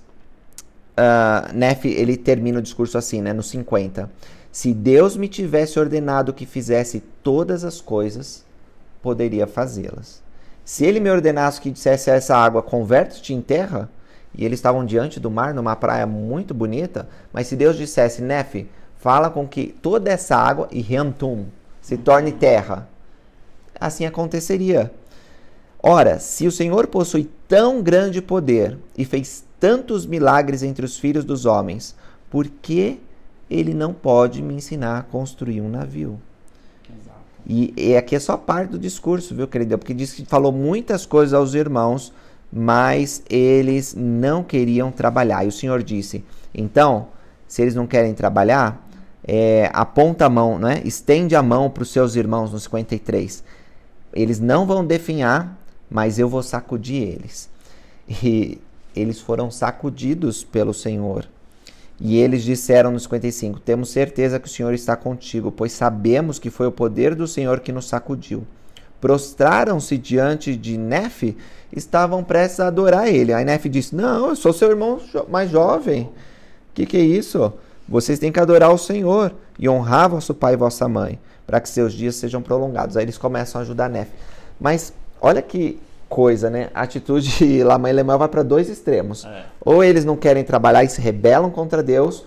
C: Uh, Nef, ele termina o discurso assim, né, no cinquenta. Se Deus me tivesse ordenado que fizesse todas as coisas, poderia fazê-las. Se ele me ordenasse que dissesse a essa água, converte-te em terra... E eles estavam diante do mar, numa praia muito bonita. Mas se Deus dissesse, Nef, fala com que toda essa água, e rentum, se torne terra, assim aconteceria. Ora, se o Senhor possui tão grande poder e fez tantos milagres entre os filhos dos homens, por que ele não pode me ensinar a construir um navio? Exato. E, e aqui é só parte do discurso, viu, querida? Porque diz que falou muitas coisas aos irmãos, mas eles não queriam trabalhar. E o Senhor disse, então, se eles não querem trabalhar, é, aponta a mão, né? Estende a mão para os seus irmãos no cinquenta e três. Eles não vão definhar, mas eu vou sacudir eles. E eles foram sacudidos pelo Senhor. E eles disseram no cinquenta e cinco, temos certeza que o Senhor está contigo, pois sabemos que foi o poder do Senhor que nos sacudiu. Prostraram-se diante de Nef, estavam prestes a adorar ele. Aí Nef disse, não, eu sou seu irmão jo- mais jovem. O que, que é isso? Vocês têm que adorar o Senhor e honrar vosso pai e vossa mãe, para que seus dias sejam prolongados. Aí eles começam a ajudar Nef. Mas olha que coisa, né? A atitude de Lamã e Lemuel vai para dois extremos. É. Ou eles não querem trabalhar e se rebelam contra Deus,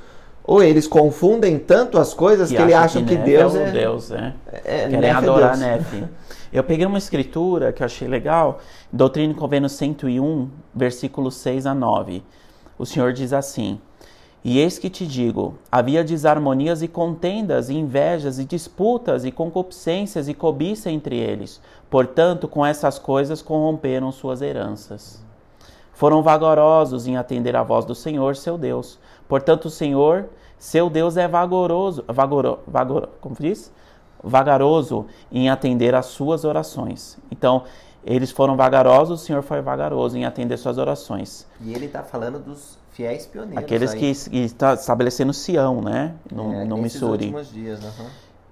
C: Ou eles confundem tanto as coisas que, que eles acham que, que Deus
F: é...
C: é...
F: Um Deus, né?
C: é
F: Querem
C: Nef
F: adorar
C: é
F: Nef. Eu peguei uma escritura que eu achei legal, Doutrina e Convênios cento e um, versículos seis a nove. O Senhor diz assim: E eis que te digo, havia desarmonias e contendas, e invejas, e disputas, e concupiscências, e cobiça entre eles. Portanto, com essas coisas corromperam suas heranças. Foram vagarosos em atender à voz do Senhor, seu Deus. Portanto, o Senhor, seu Deus, é vagaroso, vagoro, vagoro, como diz? vagaroso em atender às suas orações. Então, eles foram vagarosos, o Senhor foi vagaroso em atender suas orações.
C: E ele está falando dos fiéis pioneiros.
F: Aqueles
C: aí.
F: que estão estabelecendo Sião, né? No,
C: é,
F: no
C: nesses
F: Missouri.
C: últimos dias, uhum.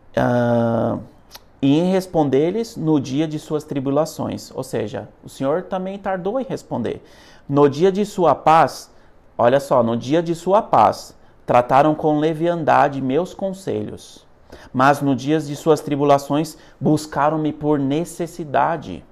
F: Uh, e em responder-lhes no dia de suas tribulações. Ou seja, o Senhor também tardou em responder. No dia de sua paz, olha só, no dia de sua paz, trataram com leviandade meus conselhos. Mas no dia de suas tribulações, buscaram-me por necessidade.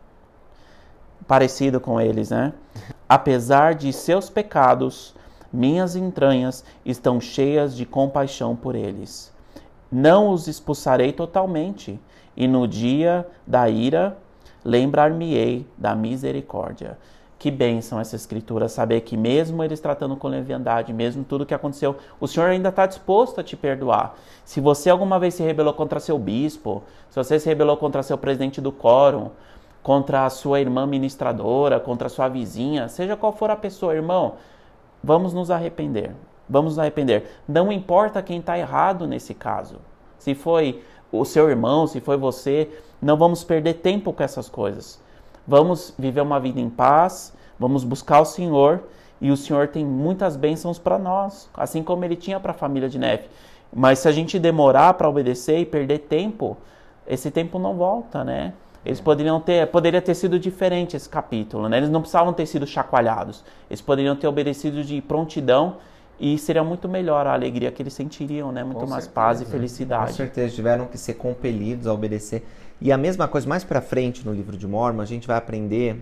F: Parecido com eles, né? Apesar de seus pecados, minhas entranhas estão cheias de compaixão por eles. Não os expulsarei totalmente, e no dia da ira, lembrar-me-ei da misericórdia. Que bênção essa escritura, saber que mesmo eles tratando com leviandade, mesmo tudo que aconteceu, o Senhor ainda está disposto a te perdoar. Se você alguma vez se rebelou contra seu bispo, se você se rebelou contra seu presidente do quórum, contra a sua irmã ministradora, contra a sua vizinha, seja qual for a pessoa, irmão, vamos nos arrepender. Vamos nos arrepender. Não importa quem está errado nesse caso. Se foi o seu irmão, se foi você, não vamos perder tempo com essas coisas. Vamos viver uma vida em paz, vamos buscar o Senhor, e o Senhor tem muitas bênçãos para nós, assim como Ele tinha para a família de Nef. Mas se a gente demorar para obedecer e perder tempo, esse tempo não volta, né? Eles poderiam ter, poderia ter sido diferente esse capítulo, né? Eles não precisavam ter sido chacoalhados, eles poderiam ter obedecido de prontidão, e seria muito melhor a alegria que eles sentiriam, né? Muito
C: Com
F: mais
C: certeza.
F: paz e felicidade.
C: Com certeza, tiveram que ser compelidos a obedecer. E a mesma coisa, mais pra frente no livro de Mórmon, a gente vai aprender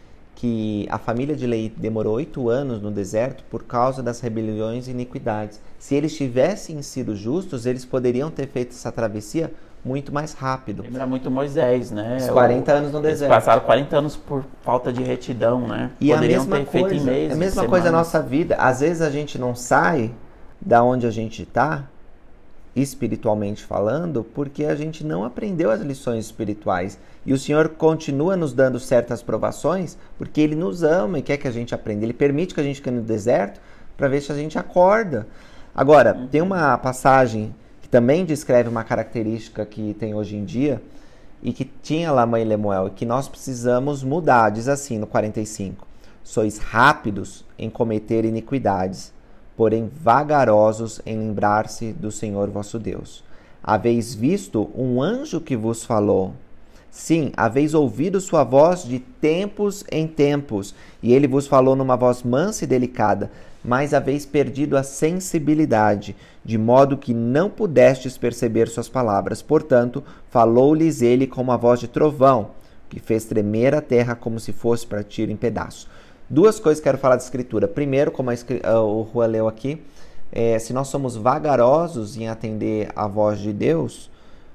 C: que a família de Leí demorou oito anos no deserto por causa das rebeliões e iniquidades. Se eles tivessem sido justos, eles poderiam ter feito essa travessia muito mais rápido.
F: Lembra muito Moisés, né?
C: Os quarenta
F: o,
C: anos no
F: eles
C: deserto.
F: passaram quarenta anos por falta de retidão, né?
C: E
F: poderiam
C: a mesma
F: ter
C: coisa,
F: feito em meses,
C: é a mesma coisa na nossa vida. Às vezes a gente não sai da onde a gente está, espiritualmente falando, porque a gente não aprendeu as lições espirituais. E o Senhor continua nos dando certas provações, porque Ele nos ama e quer que a gente aprenda. Ele permite que a gente fique no deserto para ver se a gente acorda. Agora, uhum. tem uma passagem que também descreve uma característica que tem hoje em dia, e que tinha lá mãe Lemuel, e que nós precisamos mudar. Diz assim no quarenta e cinco: sois rápidos em cometer iniquidades, porém vagarosos em lembrar-se do Senhor vosso Deus. Haveis visto um anjo que vos falou? Sim, haveis ouvido sua voz de tempos em tempos, e ele vos falou numa voz mansa e delicada, mas haveis perdido a sensibilidade, de modo que não pudestes perceber suas palavras. Portanto, falou-lhes ele com uma voz de trovão, que fez tremer a terra como se fosse partir em pedaços. Duas coisas que quero falar da Escritura. Primeiro, como a, o Juan leu aqui, é, se nós somos vagarosos em atender a voz de Deus,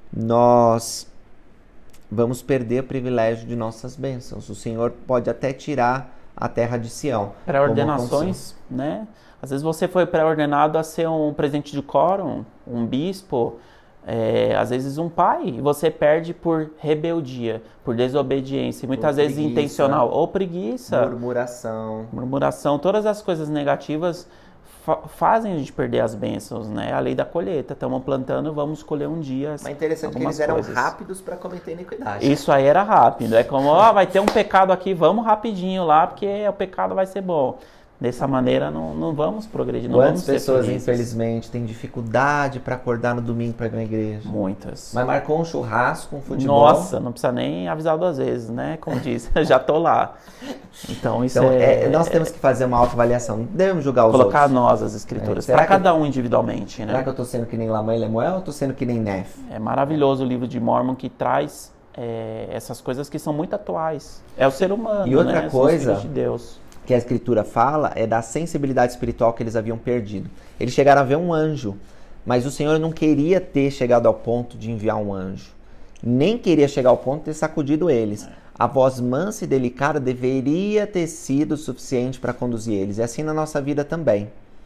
C: nós vamos perder o privilégio de nossas bênçãos. O Senhor pode até tirar a terra de Sião.
F: Pré-ordenações, né? Às vezes você foi pré-ordenado a ser um presidente de quórum, um bispo, é, às vezes um pai, e você perde por rebeldia, por desobediência, muitas
C: por
F: vezes
C: preguiça,
F: intencional, ou preguiça,
C: murmuração,
F: murmuração, todas as coisas negativas fa- fazem a gente perder as bênçãos, né? A lei da colheita, estamos plantando, vamos colher um dia.
C: Mas é interessante que eles eram coisas. rápidos para cometer iniquidade.
F: Isso aí era rápido, é como, ó, vai ter um pecado aqui, vamos rapidinho lá, porque o pecado vai ser bom. Dessa maneira, não, não vamos progredir, não
C: Quantas
F: vamos ser
C: pessoas,
F: felizes.
C: Infelizmente, têm dificuldade para acordar no domingo para ir na igreja?
F: Muitas.
C: Mas marcou um churrasco, um futebol.
F: Nossa, não precisa nem avisar duas vezes, né? Como diz, já tô lá. Então, isso
C: então,
F: é,
C: é... Nós temos que fazer uma autoavaliação, não devemos julgar os
F: colocar
C: outros.
F: nós as escrituras,
C: é.
F: para cada um individualmente, né?
C: Será que eu tô sendo que nem Lamã e Lemuel ou eu tô sendo que nem Nef?
F: É maravilhoso o livro de Mórmon que traz é, essas coisas que são muito atuais. É o ser humano,
C: e outra
F: né?
C: coisa,
F: de Deus.
C: que a Escritura fala é da sensibilidade espiritual que eles haviam perdido. Eles chegaram a ver um anjo, mas o Senhor não queria ter chegado ao ponto de enviar um anjo. Nem queria chegar ao ponto de ter sacudido eles. A voz mansa e delicada deveria ter sido suficiente para conduzir eles. E assim na nossa vida também.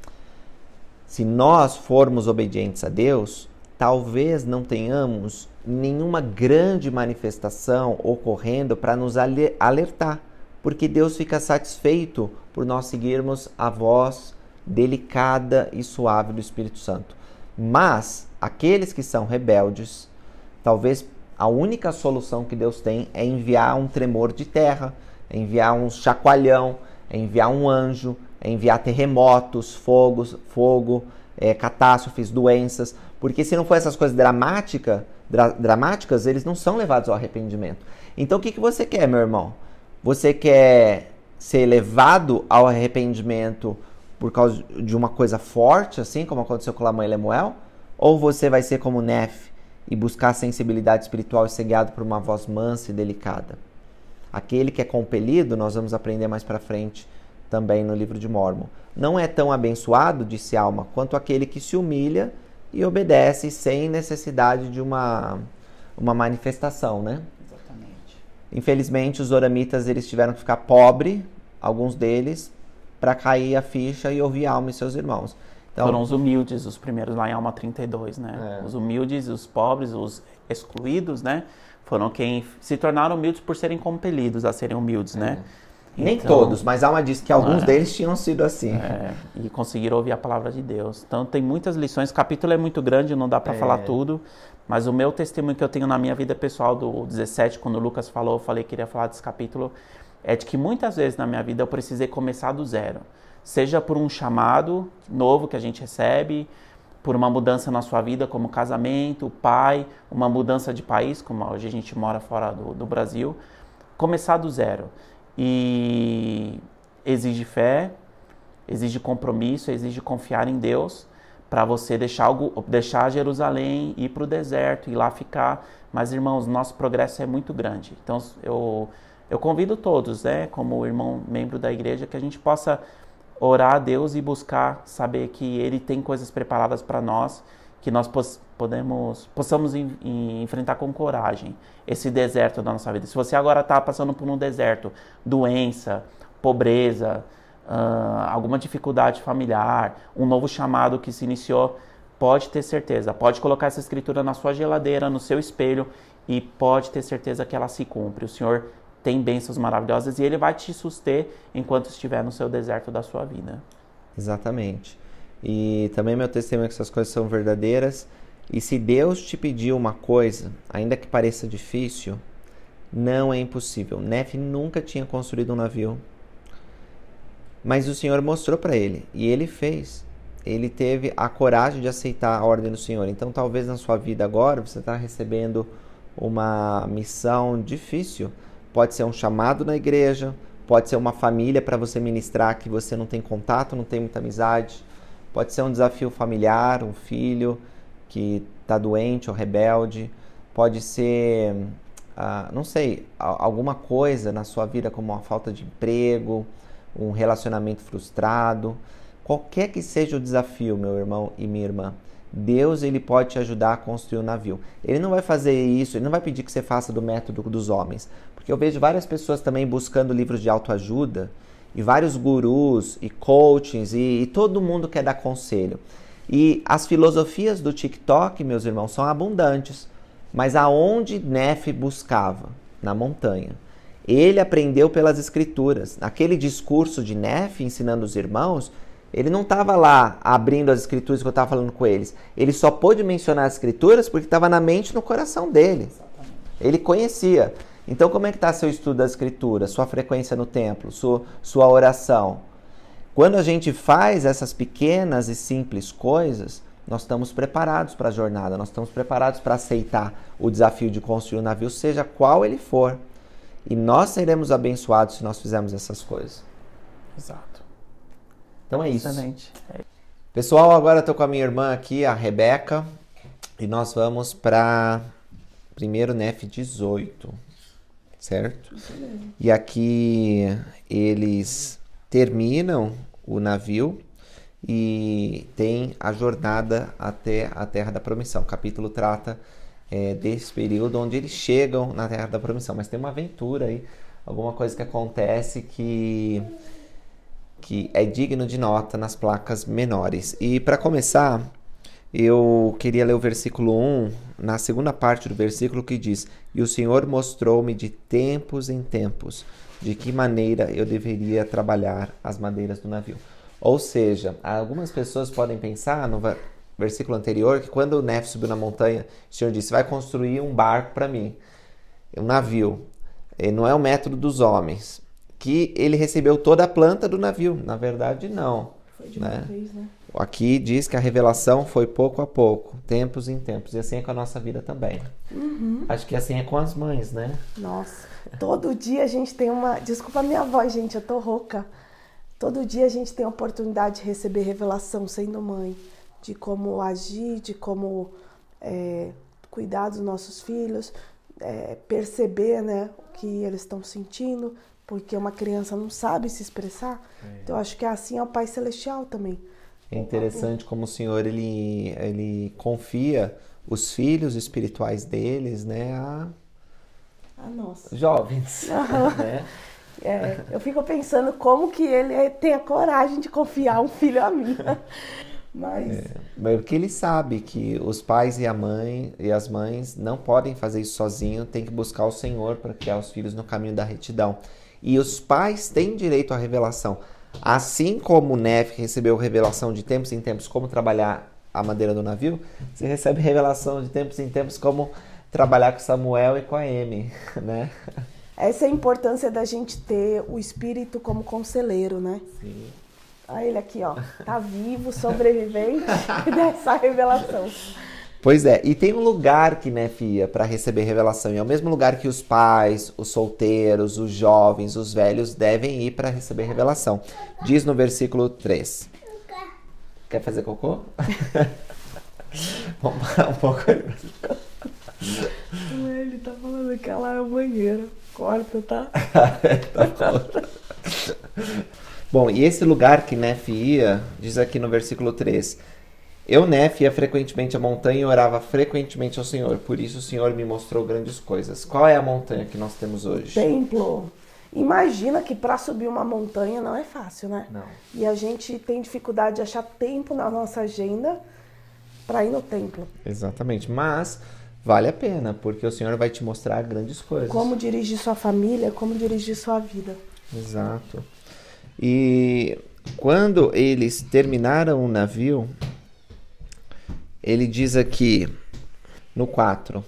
C: Se nós formos obedientes a Deus, talvez não tenhamos nenhuma grande manifestação ocorrendo para nos alertar, porque Deus fica satisfeito por nós seguirmos a voz delicada e suave do Espírito Santo. Mas aqueles que são rebeldes, talvez a única solução que Deus tem é enviar um tremor de terra, é enviar um chacoalhão, é enviar um anjo, é enviar terremotos, fogos, fogo, é, catástrofes, doenças, porque se não for essas coisas dramática, dra dramáticas, eles não são levados ao arrependimento. Então o que, que você quer, meu irmão? Você quer ser levado ao arrependimento por causa de uma coisa forte, assim como aconteceu com a mãe Lemuel? Ou você vai ser como Nef e buscar a sensibilidade espiritual e ser guiado por uma voz mansa e delicada? Aquele que é compelido, nós vamos aprender mais para frente também no livro de Mórmon, não é tão abençoado, disse Alma, quanto aquele que se humilha e obedece sem necessidade de uma, uma manifestação, né?
F: Exatamente.
C: Infelizmente, os oramitas eles tiveram que ficar pobres, alguns deles, para cair a ficha e ouvir Alma e seus irmãos. Então,
F: foram os humildes, os primeiros lá em Alma trinta e dois, né?
C: É.
F: Os humildes, os pobres, os excluídos, né? Foram quem se tornaram humildes por serem compelidos a serem humildes,
C: é.
F: né?
C: Nem
F: Então,
C: todos, mas Alma diz que alguns
F: é,
C: deles tinham sido assim.
F: É, e conseguiram ouvir a palavra de Deus. Então tem muitas lições, o capítulo é muito grande, não dá para
C: É.
F: falar tudo, mas o meu testemunho que eu tenho na minha vida pessoal do dezessete, quando o Lucas falou, eu falei que queria falar desse capítulo, é de que muitas vezes na minha vida eu precisei começar do zero. Seja por um chamado novo que a gente recebe, por uma mudança na sua vida, como casamento, pai, uma mudança de país, como hoje a gente mora fora do, do Brasil, começar do zero. E exige fé, exige compromisso, exige confiar em Deus para você deixar, algo, deixar Jerusalém, ir para o deserto, ir lá ficar. Mas, irmãos, nosso progresso é muito grande. Então, eu, eu convido todos, né, como irmão membro da igreja, que a gente possa orar a Deus e buscar saber que Ele tem coisas preparadas para nós, que nós pos, podemos, possamos em, em, enfrentar com coragem esse deserto da nossa vida. Se você agora está passando por um deserto, doença, pobreza, uh, alguma dificuldade familiar, um novo chamado que se iniciou, pode ter certeza, pode colocar essa escritura na sua geladeira, no seu espelho, e pode ter certeza que ela se cumpre. O Senhor tem bênçãos maravilhosas e Ele vai te suster enquanto estiver no seu deserto da sua vida.
C: Exatamente. E também meu testemunho é que essas coisas são verdadeiras. E se Deus te pediu uma coisa, ainda que pareça difícil, não é impossível. Nef nunca tinha construído um navio, mas o Senhor mostrou para ele e ele fez. Ele teve a coragem de aceitar a ordem do Senhor. Então talvez na sua vida agora você está recebendo uma missão difícil. Pode ser um chamado na igreja, pode ser uma família para você ministrar que você não tem contato, não tem muita amizade. Pode ser um desafio familiar, um filho que está doente ou rebelde. Pode ser, uh, não sei, alguma coisa na sua vida como uma falta de emprego, um relacionamento frustrado. Qualquer que seja o desafio, meu irmão e minha irmã, Deus ele pode te ajudar a construir um navio. Ele não vai fazer isso, ele não vai pedir que você faça do método dos homens. Porque eu vejo várias pessoas também buscando livros de autoajuda, e vários gurus e coachings, e, e todo mundo quer dar conselho. E as filosofias do TikTok, meus irmãos, são abundantes. Mas aonde Nef buscava? Na montanha. Ele aprendeu pelas escrituras. Naquele discurso de Nef, ensinando os irmãos, ele não estava lá abrindo as escrituras que eu estava falando com eles. Ele só pôde mencionar as escrituras porque estava na mente e no coração dele. Ele conhecia. Então, como é que está seu estudo das escrituras, sua frequência no templo, sua, sua oração? Quando a gente faz essas pequenas e simples coisas, nós estamos preparados para a jornada, nós estamos preparados para aceitar o desafio de construir um navio, seja qual ele for. E nós seremos abençoados se nós fizermos essas coisas.
F: Exato.
C: Então é isso.
F: Excelente.
C: Pessoal, agora eu estou com a minha irmã aqui, a Rebeca, e nós vamos para primeiro Nef dezoito. Certo? E aqui eles terminam o navio e tem a jornada até a Terra da Promissão. O capítulo trata é, desse período onde eles chegam na Terra da Promissão, mas tem uma aventura aí, alguma coisa que acontece que, que é digno de nota nas placas menores. E para começar, eu queria ler o versículo um, na segunda parte do versículo, que diz: "E o Senhor mostrou-me de tempos em tempos de que maneira eu deveria trabalhar as madeiras do navio." Ou seja, algumas pessoas podem pensar no versículo anterior que quando o Nefe subiu na montanha, o Senhor disse: "Vai construir um barco para mim, um navio." E não é o método dos homens, que ele recebeu toda a planta do navio. Na verdade, não.
G: Foi de uma
C: né?
G: vez, né?
C: Aqui diz que a revelação foi pouco a pouco, tempos em tempos. E assim é com a nossa vida também.
G: Uhum.
C: Acho que assim é com as mães, né?
G: Nossa, todo dia a gente tem uma... Desculpa a minha voz, gente, eu tô rouca. Todo dia a gente tem a oportunidade de receber revelação sendo mãe, de como agir, de como é, cuidar dos nossos filhos, é, perceber, né, o que eles estão sentindo, porque uma criança não sabe se expressar. É. Então, eu acho que assim é o Pai Celestial também.
C: É interessante como o Senhor ele, ele confia os filhos espirituais deles, né, a,
G: a nós.
C: Jovens.
G: Uhum.
C: Né?
G: É, eu fico pensando como que ele tem a coragem de confiar um filho a mim. Mas...
C: É, mas porque ele sabe que os pais e a mãe e as mães não podem fazer isso sozinho, tem que buscar o Senhor para criar os filhos no caminho da retidão. E os pais têm direito à revelação. Assim como o Nefe recebeu revelação de tempos em tempos como trabalhar a madeira do navio, você recebe revelação de tempos em tempos como trabalhar com Samuel e com a Amy, né?
G: Essa é a importância da gente ter o Espírito como conselheiro, né?
C: Sim.
G: Olha ele aqui, ó. Tá vivo, sobrevivente dessa revelação.
C: Pois é, e tem um lugar que Nefe ia para receber revelação, e é o mesmo lugar que os pais, os solteiros, os jovens, os velhos devem ir para receber revelação. Diz no versículo três. Quer fazer cocô? Vamos parar um pouco aí.
G: Ele tá falando que ela é o banheiro. Corta, tá?
C: Tá bom. Bom, e esse lugar que Nefe ia, diz aqui no versículo três: "Eu, Nefe, ia frequentemente à montanha e orava frequentemente ao Senhor, por isso o Senhor me mostrou grandes coisas." Qual é a montanha que nós temos hoje?
G: Templo. Imagina que para subir uma montanha não é fácil, né?
C: Não.
G: E a gente tem dificuldade de achar tempo na nossa agenda para ir no templo.
C: Exatamente, mas vale a pena, porque o Senhor vai te mostrar grandes coisas.
G: Como dirigir sua família, como dirigir sua vida.
C: Exato. E quando eles terminaram o navio, ele diz aqui no quatro: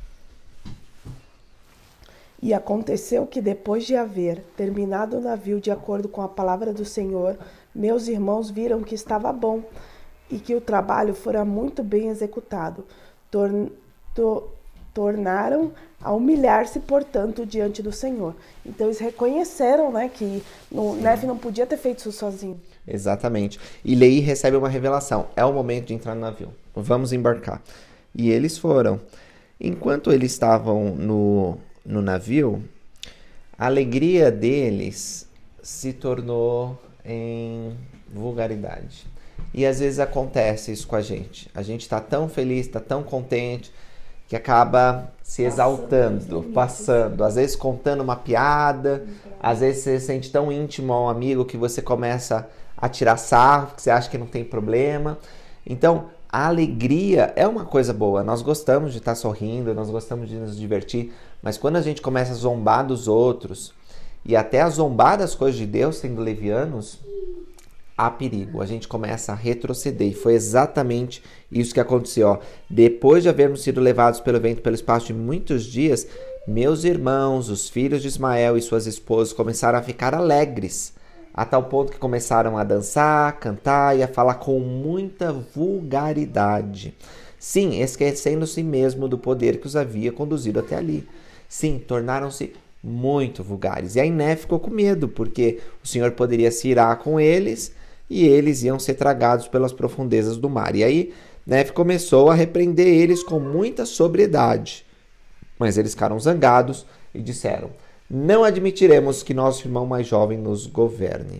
G: "E aconteceu que depois de haver terminado o navio de acordo com a palavra do Senhor, meus irmãos viram que estava bom e que o trabalho fora muito bem executado. Torn to tornaram a humilhar-se, portanto, diante do Senhor." Então eles reconheceram, né, que o Nefe não podia ter feito isso sozinho.
C: Exatamente. E Leí recebe uma revelação: é o momento de entrar no navio, vamos embarcar. E eles foram. Enquanto eles estavam no, no navio, a alegria deles se tornou em vulgaridade. E às vezes acontece isso com a gente. A gente está tão feliz, está tão contente, que acaba se exaltando, passando, às vezes contando uma piada, às vezes você se sente tão íntimo a um amigo que você começa a tirar sarro, que você acha que não tem problema. Então, a alegria é uma coisa boa, nós gostamos de estar sorrindo, nós gostamos de nos divertir, mas quando a gente começa a zombar dos outros, e até a zombar das coisas de Deus, sendo levianos, há perigo, a gente começa a retroceder. E foi exatamente isso que aconteceu. Ó. Depois de havermos sido levados pelo vento pelo espaço de muitos dias, meus irmãos, os filhos de Ismael e suas esposas começaram a ficar alegres, a tal ponto que começaram a dançar, cantar e a falar com muita vulgaridade. Sim, esquecendo-se mesmo do poder que os havia conduzido até ali. Sim, tornaram-se muito vulgares. E aí Nefe ficou com medo, porque o Senhor poderia se irar com eles e eles iam ser tragados pelas profundezas do mar. E aí Nefe começou a repreender eles com muita sobriedade. Mas eles ficaram zangados e disseram: não admitiremos que nosso irmão mais jovem nos governe.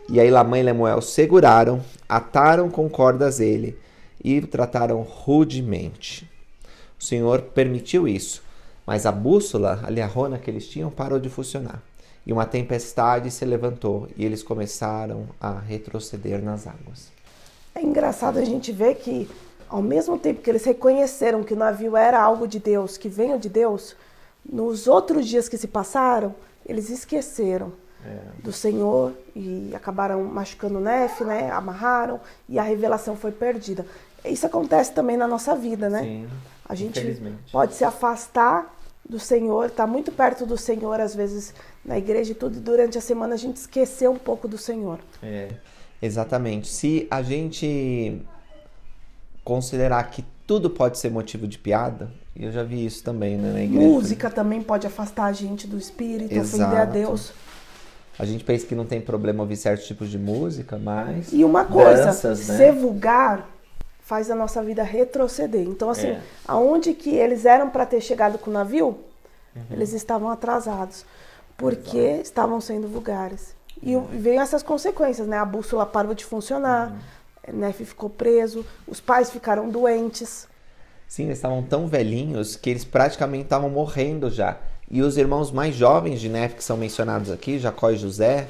C: E aí Lamã e Lemuel seguraram, ataram com cordas ele e o trataram rudemente. O Senhor permitiu isso, mas a bússola, a liarrona que eles tinham, parou de funcionar. E uma tempestade se levantou e eles começaram a retroceder nas águas.
G: É engraçado a gente ver que, ao mesmo tempo que eles reconheceram que o navio era algo de Deus, que veio de Deus, nos outros dias que se passaram, eles esqueceram é. do Senhor e acabaram machucando Nefe, né? Amarraram e a revelação foi perdida. Isso acontece também na nossa vida, né?
C: Sim,
G: a gente pode se afastar do Senhor, estar muito perto do Senhor, às vezes na igreja e tudo, e durante a semana a gente esqueceu um pouco do Senhor.
C: É, exatamente. Se a gente considerar que tudo pode ser motivo de piada, e eu já vi isso também, né, na igreja.
G: Música também pode afastar a gente do Espírito,
C: Exato.
G: ofender a Deus.
C: A gente pensa que não tem problema ouvir certos tipos de música, mas...
G: E uma coisa,
C: danças, né?
G: ser vulgar faz a nossa vida retroceder. Então, assim, é. aonde que eles eram para ter chegado com o navio, uhum. eles estavam atrasados, porque Exato. estavam sendo vulgares. E uhum. veio essas consequências, né? A bússola parou de funcionar, uhum. Nefe ficou preso, os pais ficaram doentes.
C: Sim, eles estavam tão velhinhos que eles praticamente estavam morrendo já. E os irmãos mais jovens de Nefe, que são mencionados aqui, Jacó e José,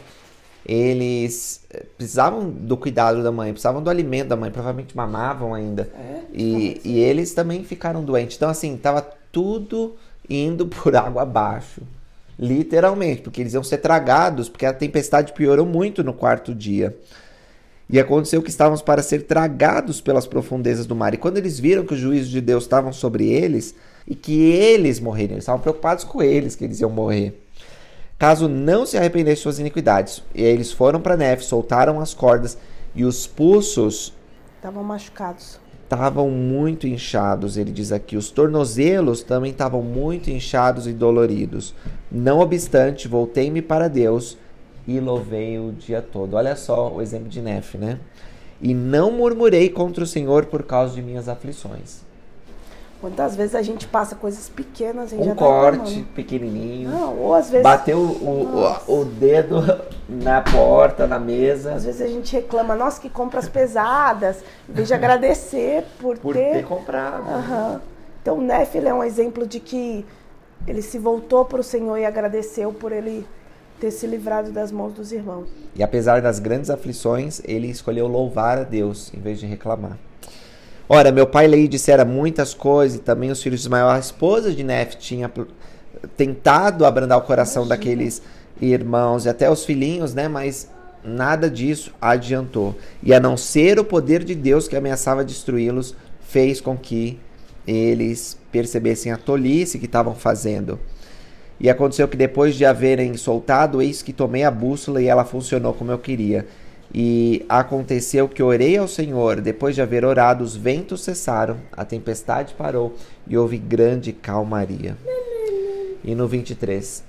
C: eles precisavam do cuidado da mãe, precisavam do alimento da mãe, provavelmente mamavam ainda. É, e, e eles também ficaram doentes. Então, assim, estava tudo indo por água abaixo. Literalmente, porque eles iam ser tragados, porque a tempestade piorou muito no quarto dia. E aconteceu que estávamos para ser tragados pelas profundezas do mar. E quando eles viram que os juízos de Deus estavam sobre eles e que eles morreriam, eles estavam preocupados com eles, que eles iam morrer. Caso não se arrependessem de suas iniquidades. E aí eles foram para Nefe, soltaram as cordas e os pulsos
G: estavam machucados.
C: Estavam muito inchados, ele diz aqui. Os tornozelos também estavam muito inchados e doloridos. Não obstante, voltei-me para Deus e louvei o dia todo. Olha só o exemplo de Nefe, né? E não murmurei contra o Senhor por causa de minhas aflições.
G: Quantas vezes a gente passa coisas pequenas e
C: um
G: já
C: corte
G: tá reclamando.
C: pequenininho.
G: Não, ou às vezes...
C: Bateu o, o, o dedo na porta, na mesa.
G: Às vezes a gente reclama, nossa, que compras pesadas. Em vez de agradecer por,
C: por
G: ter...
C: ter comprado.
G: Uhum. Então, Nefe é um exemplo de que ele se voltou para o Senhor e agradeceu por ele ter se livrado das mãos dos irmãos.
C: E apesar das grandes aflições, ele escolheu louvar a Deus em vez de reclamar. Ora, meu pai Lei dissera muitas coisas, e também os filhos de Ismael, a esposa de Nefe, tinha tentado abrandar o coração Imagina. daqueles irmãos, e até os filhinhos, né? Mas nada disso adiantou. E a não ser o poder de Deus que ameaçava destruí-los, fez com que eles percebessem a tolice que estavam fazendo. E aconteceu que depois de haverem soltado, eis que tomei a bússola e ela funcionou como eu queria. E aconteceu que orei ao Senhor, depois de haver orado, os ventos cessaram, a tempestade parou e houve grande calmaria. E no vinte e três.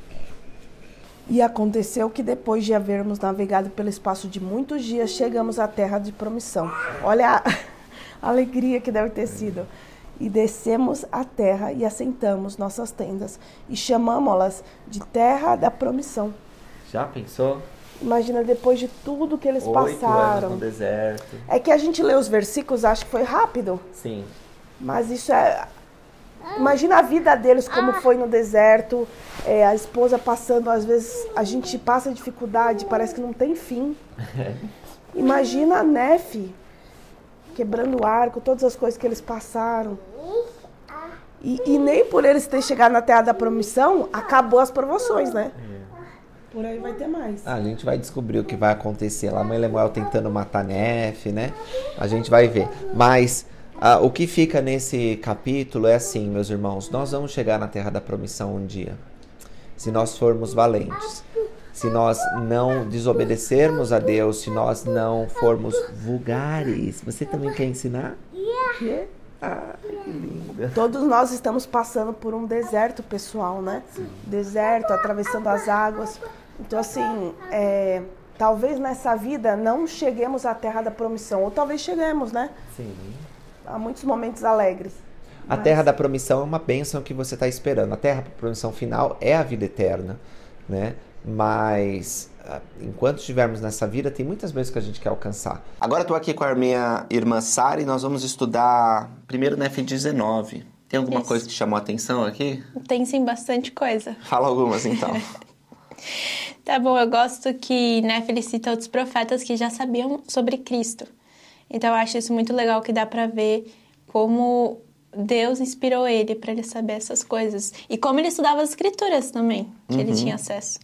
G: E aconteceu que depois de havermos navegado pelo espaço de muitos dias, chegamos à terra de promissão. Olha a alegria que deve ter sido. E descemos a terra e assentamos nossas tendas e chamamos-las de terra da promissão.
C: Já pensou?
G: Imagina, depois de tudo que eles
C: Oito
G: passaram.
C: anos no deserto.
G: É que a gente lê os versículos, acha que foi rápido.
C: Sim.
G: Mas isso é... Imagina a vida deles, como foi no deserto. É, a esposa passando, às vezes a gente passa dificuldade, parece que não tem fim. Imagina a Nefe quebrando o arco, todas as coisas que eles passaram. E, e nem por eles terem chegado na terra da promissão, acabou as promoções, né? Por aí vai ter mais.
C: Ah, a gente vai descobrir o que vai acontecer lá. A mãe Lemuel tentando matar Nefe, né? A gente vai ver. Mas ah, o que fica nesse capítulo é assim, meus irmãos. Nós vamos chegar na terra da promissão um dia. Se nós formos valentes. Se nós não desobedecermos a Deus. Se nós não formos vulgares. Você também quer ensinar?
G: Yeah.
C: Ah, que linda.
G: Todos nós estamos passando por um deserto, pessoal, né? Sim. Deserto, atravessando as águas. Então, assim, é, talvez nessa vida não cheguemos à terra da promissão. Ou talvez cheguemos, né?
C: Sim.
G: Há muitos momentos alegres.
C: A mas... terra da promissão é uma bênção que você está esperando. A terra da promissão final é a vida eterna, né? Mas ah, enquanto estivermos nessa vida, tem muitas vezes que a gente quer alcançar.
A: Agora eu tô aqui com a minha irmã Sara e nós vamos estudar primeiro Nef dezenove. Tem alguma
H: Isso.
A: coisa que chamou a atenção aqui?
H: Tem sim bastante coisa.
A: Fala algumas então.
H: Tá bom, eu gosto que Nef cita outros profetas que já sabiam sobre Cristo. Então eu acho isso muito legal, que dá pra ver como Deus inspirou ele para ele saber essas coisas. E como ele estudava as escrituras também, que uhum. ele tinha acesso.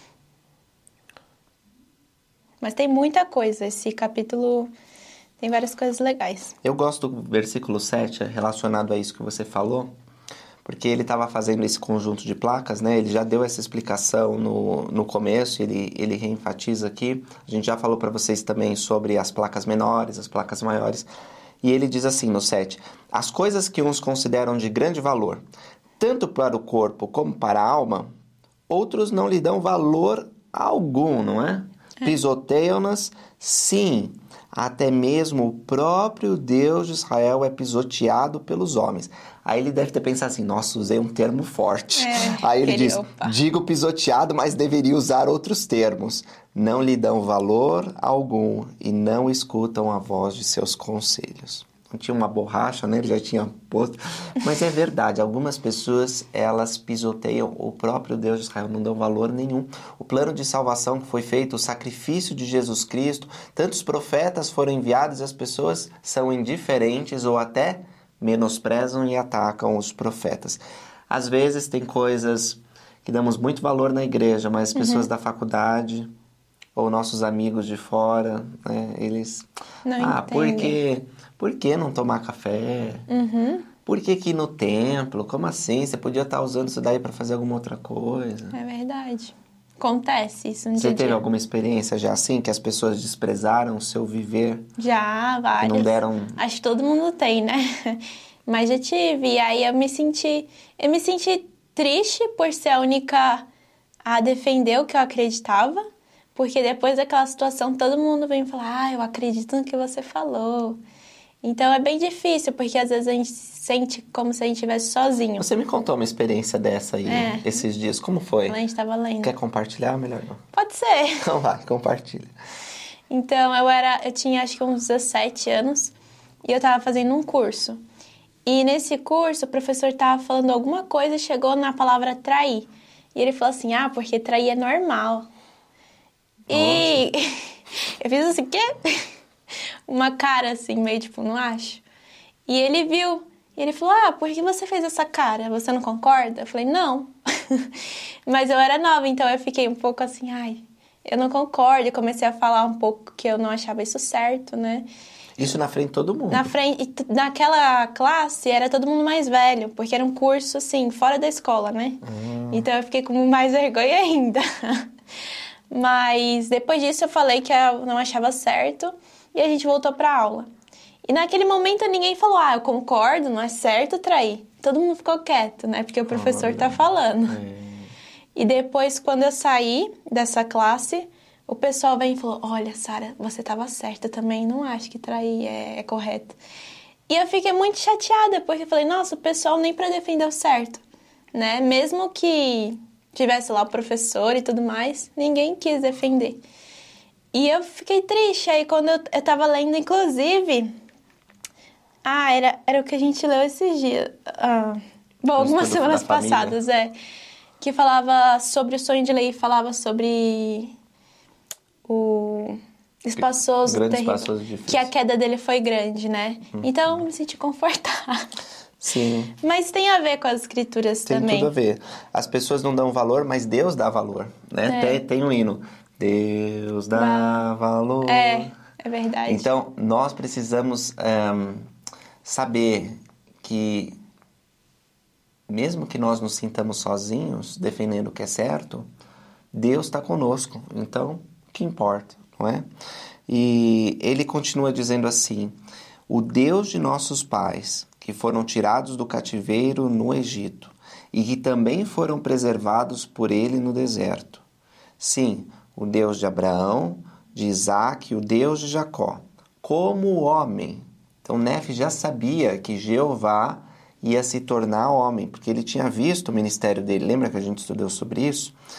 H: Mas tem muita coisa, esse capítulo tem várias coisas legais.
A: Eu gosto do versículo sete, relacionado a isso que você falou, porque ele estava fazendo esse conjunto de placas, né? Ele já deu essa explicação no, no começo, ele, ele reenfatiza aqui. A gente já falou para vocês também sobre as placas menores, as placas maiores. E ele diz assim no sete: as coisas que uns consideram de grande valor, tanto para o corpo como para a alma, outros não lhe dão valor algum, não é? é. Pisoteiam-nas, sim, até mesmo o próprio Deus de Israel é pisoteado pelos homens. Aí ele deve ter pensado assim: nossa, usei um termo forte.
H: É,
A: Aí ele
H: ele,
A: diz,
H: opa.
A: digo pisoteado, mas deveria usar outros termos. Não lhe dão valor algum e não escutam a voz de seus conselhos. Não tinha uma borracha, né? Ele já tinha posto. Mas é verdade, algumas pessoas, elas pisoteiam o próprio Deus de Israel, não dão valor nenhum. O plano de salvação que foi feito, o sacrifício de Jesus Cristo, tantos profetas foram enviados e as pessoas são indiferentes ou até menosprezam e atacam os profetas. Às vezes tem coisas que damos muito valor na igreja, mas as pessoas uhum. da faculdade ou nossos amigos de fora, né, eles...
H: Não
A: ah, por que, por que não tomar café?
H: Uhum.
A: Por que que ir no templo? Como assim? Você podia estar usando isso daí para fazer alguma outra coisa.
H: É verdade. Acontece isso no
A: Você
H: dia a
A: teve
H: dia.
A: alguma experiência já assim, que as pessoas desprezaram o seu viver?
H: Já, várias.
A: Não deram...
H: Acho que todo mundo tem, né? Mas já tive. E aí eu me senti... Eu me senti triste por ser a única a defender o que eu acreditava. Porque depois daquela situação, todo mundo vem falar: ah, eu acredito no que você falou. Então é bem difícil, porque às vezes a gente sente como se a gente estivesse sozinho.
A: Você me contou uma experiência dessa aí,
H: É.
A: esses dias. Como foi?
H: Quando a gente tava lendo.
A: Quer compartilhar? Melhor não.
H: Pode ser.
A: Então vai, compartilha.
H: Então, eu era, eu tinha acho que uns dezessete anos e eu tava fazendo um curso. E nesse curso, o professor tava falando alguma coisa e chegou na palavra trair. E ele falou assim: ah, porque trair é normal. Nossa. E eu fiz assim, quê? Uma cara assim, meio tipo, não acho. E ele viu. E ele falou: ah, por que você fez essa cara? Você não concorda? Eu falei: não. Mas eu era nova, então eu fiquei um pouco assim, ai, eu não concordo. E comecei a falar um pouco que eu não achava isso certo, né?
A: Isso na frente de todo mundo?
H: Na frente, e naquela classe era todo mundo mais velho, porque era um curso, assim, fora da escola, né? Hum. Então eu fiquei com mais vergonha ainda. Mas depois disso eu falei que eu não achava certo e a gente voltou pra aula. E naquele momento ninguém falou: ah, eu concordo, não é certo trair. Todo mundo ficou quieto, né? Porque o professor Olha. tá falando. É. E depois, quando eu saí dessa classe, o pessoal veio e falou: olha, Sara, você tava certa também, não acho que trair é, é correto. E eu fiquei muito chateada, porque eu falei: nossa, o pessoal nem pra defender o certo, né? Mesmo que tivesse lá o professor e tudo mais, ninguém quis defender. E eu fiquei triste. Aí quando eu, eu tava lendo, inclusive... Ah, era, era o que a gente leu esses dias. Ah, bom, algumas semanas passadas, é. Que falava sobre o sonho de Leí, falava sobre o espaçoso,
A: grande
H: terrível,
A: espaçoso difícil.
H: Que a queda dele foi grande, né? Uhum. Então eu me senti confortável.
A: Sim.
H: Mas tem a ver com as escrituras
A: tem
H: também.
A: Tem tudo a ver. As pessoas não dão valor, mas Deus dá valor, né?
H: É.
A: Tem, tem um hino. Deus dá, dá valor.
H: É, é verdade.
A: Então, nós precisamos um, saber que, mesmo que nós nos sintamos sozinhos, defendendo o que é certo, Deus está conosco. Então, o que importa, não é? E ele continua dizendo assim: o Deus de nossos pais, que foram tirados do cativeiro no Egito e que também foram preservados por ele no deserto. Sim, o Deus de Abraão, de Isaac, o Deus de Jacó, como homem. Então Nef já sabia que Jeová ia se tornar homem, porque ele tinha visto o ministério dele. Lembra que a gente estudou sobre isso?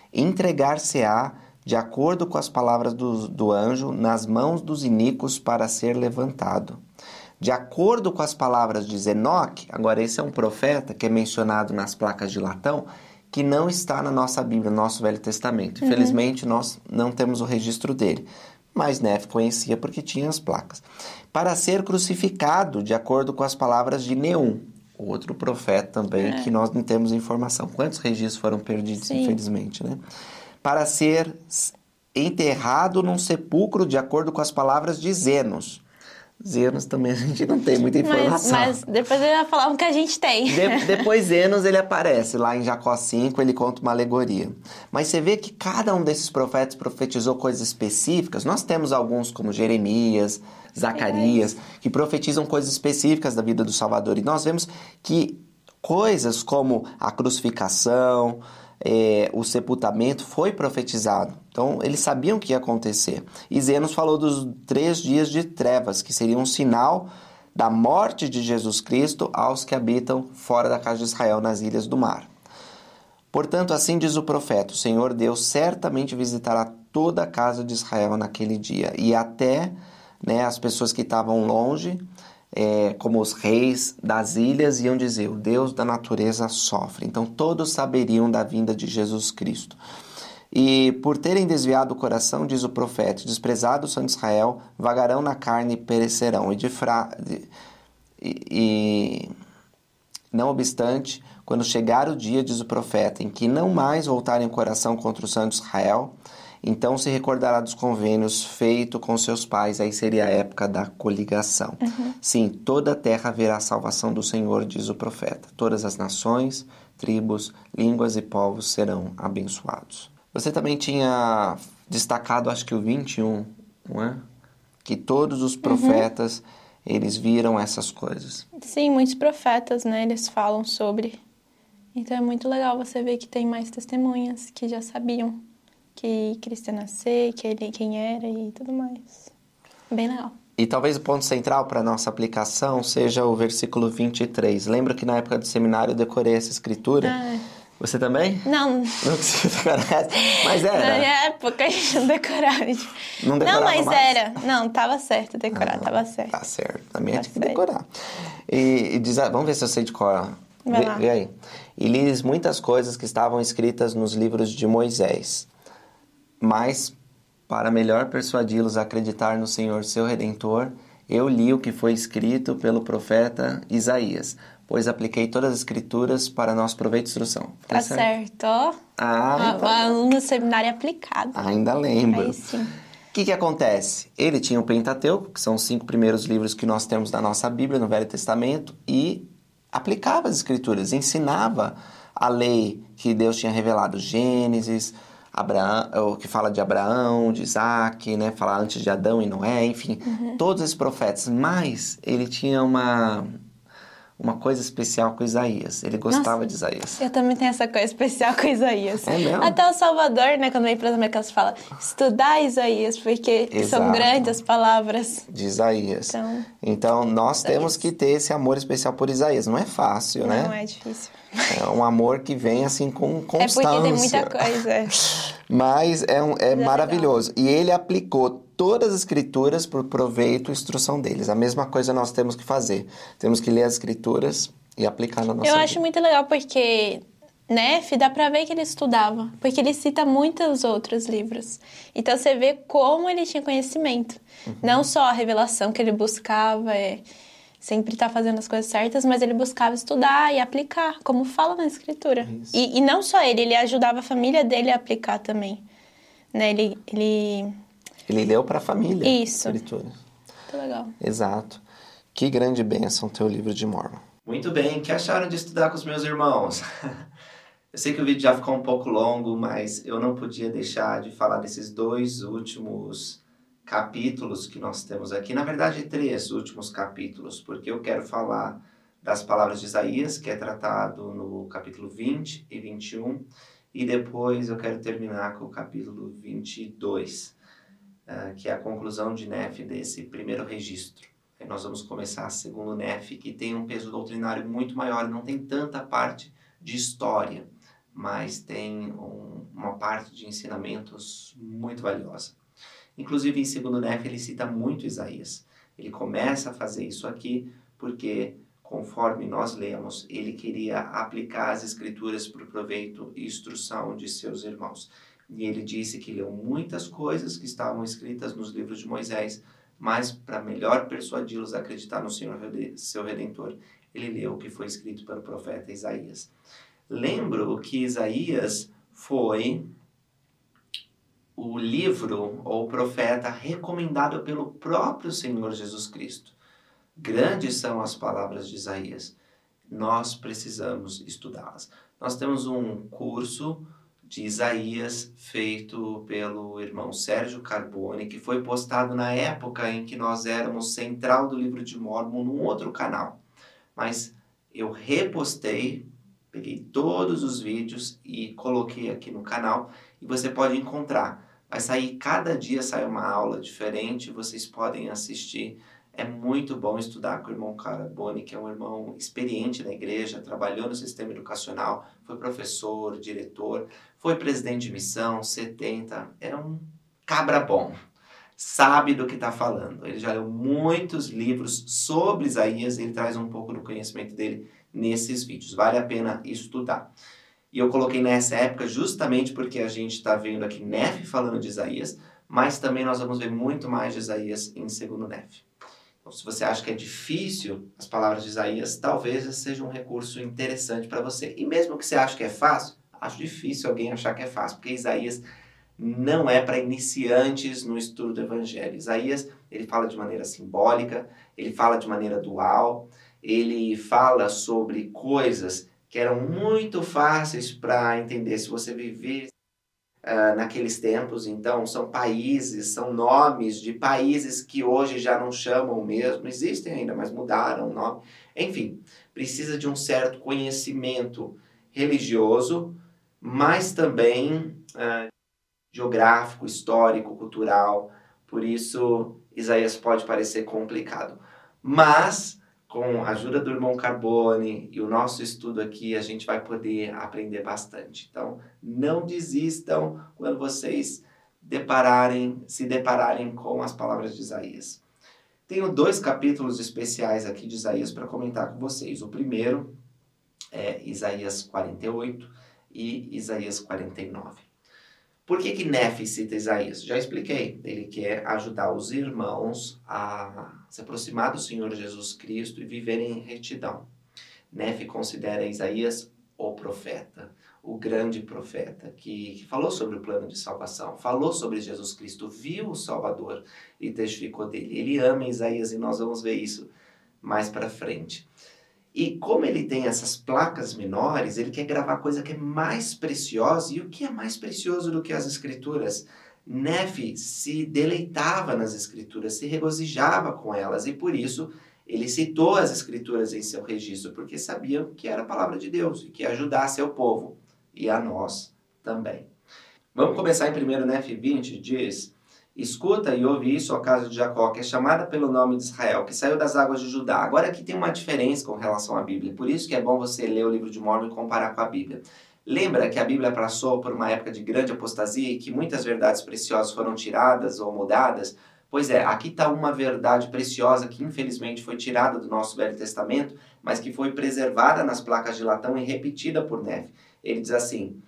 C: entregar-se-á de acordo com as palavras do, do anjo nas mãos dos iníquos para ser levantado. De acordo com as palavras de Enoque, agora esse é um profeta que é mencionado nas placas de latão, que não está na nossa Bíblia, no nosso Velho Testamento. Infelizmente, uhum. nós não temos o registro dele. Mas Nefe conhecia porque tinha as placas. Para ser crucificado, de acordo com as palavras de Neum, outro profeta também, é. que nós não temos informação. Quantos registros foram perdidos, Sim. infelizmente, né? Para ser enterrado num sepulcro, de acordo com as palavras de Zenos. Zenos também a gente não tem muita informação.
H: Mas, mas depois ele vai falar o que a gente tem.
C: De, depois Zenos ele aparece, lá em Jacó cinco ele conta uma alegoria. Mas você vê que cada um desses profetas profetizou coisas específicas. Nós temos alguns como Jeremias, Zacarias, é que profetizam coisas específicas da vida do Salvador. E nós vemos que coisas como a crucificação, É, o sepultamento foi profetizado. Então, eles sabiam o que ia acontecer. E Zenos falou dos três dias de trevas, que seriam um sinal da morte de Jesus Cristo aos que habitam fora da casa de Israel, nas ilhas do mar. Portanto, assim diz o profeta, o Senhor Deus certamente visitará toda a casa de Israel naquele dia, e até né, as pessoas que estavam longe, É, como os reis das ilhas, iam dizer, o Deus da natureza sofre. Então todos saberiam da vinda de Jesus Cristo. E por terem desviado o coração, diz o profeta, desprezados são de Israel, vagarão na carne e perecerão. E, de fra... e, e não obstante, quando chegar o dia, diz o profeta, em que não mais voltarem o coração contra o santo de Israel, então se recordará dos convênios feitos com seus pais. Aí seria a época da coligação. Uhum. Sim, toda a terra verá a salvação do Senhor, diz o profeta. Todas as nações, tribos, línguas e povos serão abençoados. Você também tinha destacado, acho que o vinte e um, não é? Que todos os profetas, uhum. eles viram essas coisas.
H: Sim, muitos profetas, né? Eles falam sobre. Então é muito legal você ver que tem mais testemunhas que já sabiam que Cristo ia nascer, que ele, quem era e tudo mais. Bem legal.
C: E talvez o ponto central para a nossa aplicação seja o versículo vinte e três. Lembra que na época do seminário eu decorei essa escritura? Ah. Você também?
H: Não.
C: Não precisa decorar, mas era.
H: Na minha época a gente não decorava.
C: Não decorava
H: Não, mas
C: mais?
H: era. Não, tava certo decorar, ah, tava certo.
C: Tá certo. Na minha tinha que decorar. E, e diz, vamos ver se eu sei decorar.
H: Vai
C: vê,
H: lá.
C: Vê aí. E liz muitas coisas que estavam escritas nos livros de Moisés. Mas, para melhor persuadi-los a acreditar no Senhor seu Redentor, eu li o que foi escrito pelo profeta Isaías, pois apliquei todas as escrituras para nosso proveito e instrução.
H: Tá certo, ó.
C: Ah,
H: o aluno do seminário aplicado.
C: Ainda lembro.
H: Aí sim.
C: O que que acontece? Ele tinha o Pentateuco, que são os cinco primeiros livros que nós temos da nossa Bíblia, no Velho Testamento, e aplicava as escrituras, ensinava a lei que Deus tinha revelado, Gênesis, Abraão, que fala de Abraão, de Isaac, né? Fala antes de Adão e Noé, enfim, uhum. todos esses profetas. Mas ele tinha uma, uma coisa especial com Isaías. Ele gostava
H: Nossa,
C: de Isaías.
H: Eu também tenho essa coisa especial com Isaías.
C: É mesmo?
H: Até o Salvador, né? Quando vem para as Américas, fala estudar Isaías, porque
C: Exato.
H: São grandes as palavras.
C: De Isaías.
H: Então,
C: então nós
H: Isaías.
C: temos que ter esse amor especial por Isaías. Não é fácil,
H: não,
C: né?
H: Não é difícil.
C: É um amor que vem assim com constância.
H: É porque tem muita coisa.
C: Mas é, um, é, é maravilhoso. Legal. E ele aplicou todas as escrituras por proveito e instrução deles. A mesma coisa nós temos que fazer. Temos que ler as escrituras e aplicar na nossa
H: Eu
C: vida.
H: acho muito legal porque Nefe dá pra ver que ele estudava. Porque ele cita muitos outros livros. Então você vê como ele tinha conhecimento. Uhum. Não só a revelação que ele buscava, é... sempre tá fazendo as coisas certas, mas ele buscava estudar e aplicar, como fala na escritura. E, e não só ele, ele ajudava a família dele a aplicar também. Né? Ele, ele...
C: ele leu para a família.
H: Isso.
C: A escritura.
H: Muito legal.
C: Exato. Que grande bênção ter o livro de Mórmon.
A: Muito bem. O que acharam de estudar com os meus irmãos? Eu sei que o vídeo já ficou um pouco longo, mas eu não podia deixar de falar desses dois últimos capítulos que nós temos aqui, na verdade três últimos capítulos, porque eu quero falar das palavras de Isaías, que é tratado no capítulo vinte e vinte e um, e depois eu quero terminar com o capítulo vinte e dois, uh, que é a conclusão de Nefe desse primeiro registro. Aí nós vamos começar a segundo Nefe, que tem um peso doutrinário muito maior, não tem tanta parte de história, mas tem um, uma parte de ensinamentos muito valiosa. Inclusive, em segundo Nef, ele cita muito Isaías. Ele começa a fazer isso aqui porque, conforme nós lemos, ele queria aplicar as escrituras para o proveito e instrução de seus irmãos. E ele disse que leu muitas coisas que estavam escritas nos livros de Moisés, mas para melhor persuadi-los a acreditar no Senhor, seu Redentor, ele leu o que foi escrito pelo profeta Isaías. Lembro que Isaías foi o livro ou profeta recomendado pelo próprio Senhor Jesus Cristo. Grandes são as palavras de Isaías. Nós precisamos estudá-las. Nós temos um curso de Isaías feito pelo irmão Sérgio Carbone, que foi postado na época em que nós éramos central do Livro de Mórmon num outro canal. Mas eu repostei, peguei todos os vídeos e coloquei aqui no canal e você pode encontrar. Vai sair, cada dia sai uma aula diferente, vocês podem assistir. É muito bom estudar com o irmão Carbone, que é um irmão experiente na igreja, trabalhou no sistema educacional, foi professor, diretor, foi presidente de missão, setenta, é um cabra bom, sabe do que está falando. Ele já leu muitos livros sobre Isaías e ele traz um pouco do conhecimento dele nesses vídeos. Vale a pena estudar. E eu coloquei nessa época justamente porque a gente está vendo aqui Nef falando de Isaías, mas também nós vamos ver muito mais de Isaías em segundo Nef. Então, se você acha que é difícil as palavras de Isaías, talvez esse seja um recurso interessante para você. E mesmo que você ache que é fácil, acho difícil alguém achar que é fácil, porque Isaías não é para iniciantes no estudo do Evangelho. Isaías, ele fala de maneira simbólica, ele fala de maneira dual, ele fala sobre coisas que eram muito fáceis para entender se você viver uh, naqueles tempos. Então, são países, são nomes de países que hoje já não chamam mesmo, existem ainda, mas mudaram o nome. Enfim, precisa de um certo conhecimento religioso, mas também uh, geográfico, histórico, cultural. Por isso, Isaías pode parecer complicado. Mas, com a ajuda do irmão Carbone e o nosso estudo aqui, a gente vai poder aprender bastante. Então, não desistam quando vocês depararem, se depararem com as palavras de Isaías. Tenho dois capítulos especiais aqui de Isaías para comentar com vocês. O primeiro é Isaías quarenta e oito e Isaías quarenta e nove. Por que que Nef cita Isaías? Já expliquei. Ele quer ajudar os irmãos a se aproximar do Senhor Jesus Cristo e viverem em retidão. Nef considera Isaías o profeta, o grande profeta, que, que falou sobre o plano de salvação, falou sobre Jesus Cristo, viu o Salvador e testificou dele. Ele ama Isaías e nós vamos ver isso mais para frente. E como ele tem essas placas menores, ele quer gravar coisa que é mais preciosa. E o que é mais precioso do que as escrituras? Nef se deleitava nas escrituras, se regozijava com elas. E por isso ele citou as escrituras em seu registro, porque sabia que era a palavra de Deus e que ia ajudar seu povo e a nós também. Vamos começar em primeiro Nef vinte, diz: escuta e ouve isso, ó casa de Jacó, que é chamada pelo nome de Israel, que saiu das águas de Judá. Agora aqui tem uma diferença com relação à Bíblia. Por isso que é bom você ler o livro de Mórmon e comparar com a Bíblia. Lembra que a Bíblia passou por uma época de grande apostasia e que muitas verdades preciosas foram tiradas ou mudadas? Pois é, aqui está uma verdade preciosa que infelizmente foi tirada do nosso Velho Testamento, mas que foi preservada nas placas de latão e repetida por Nef. Ele diz assim: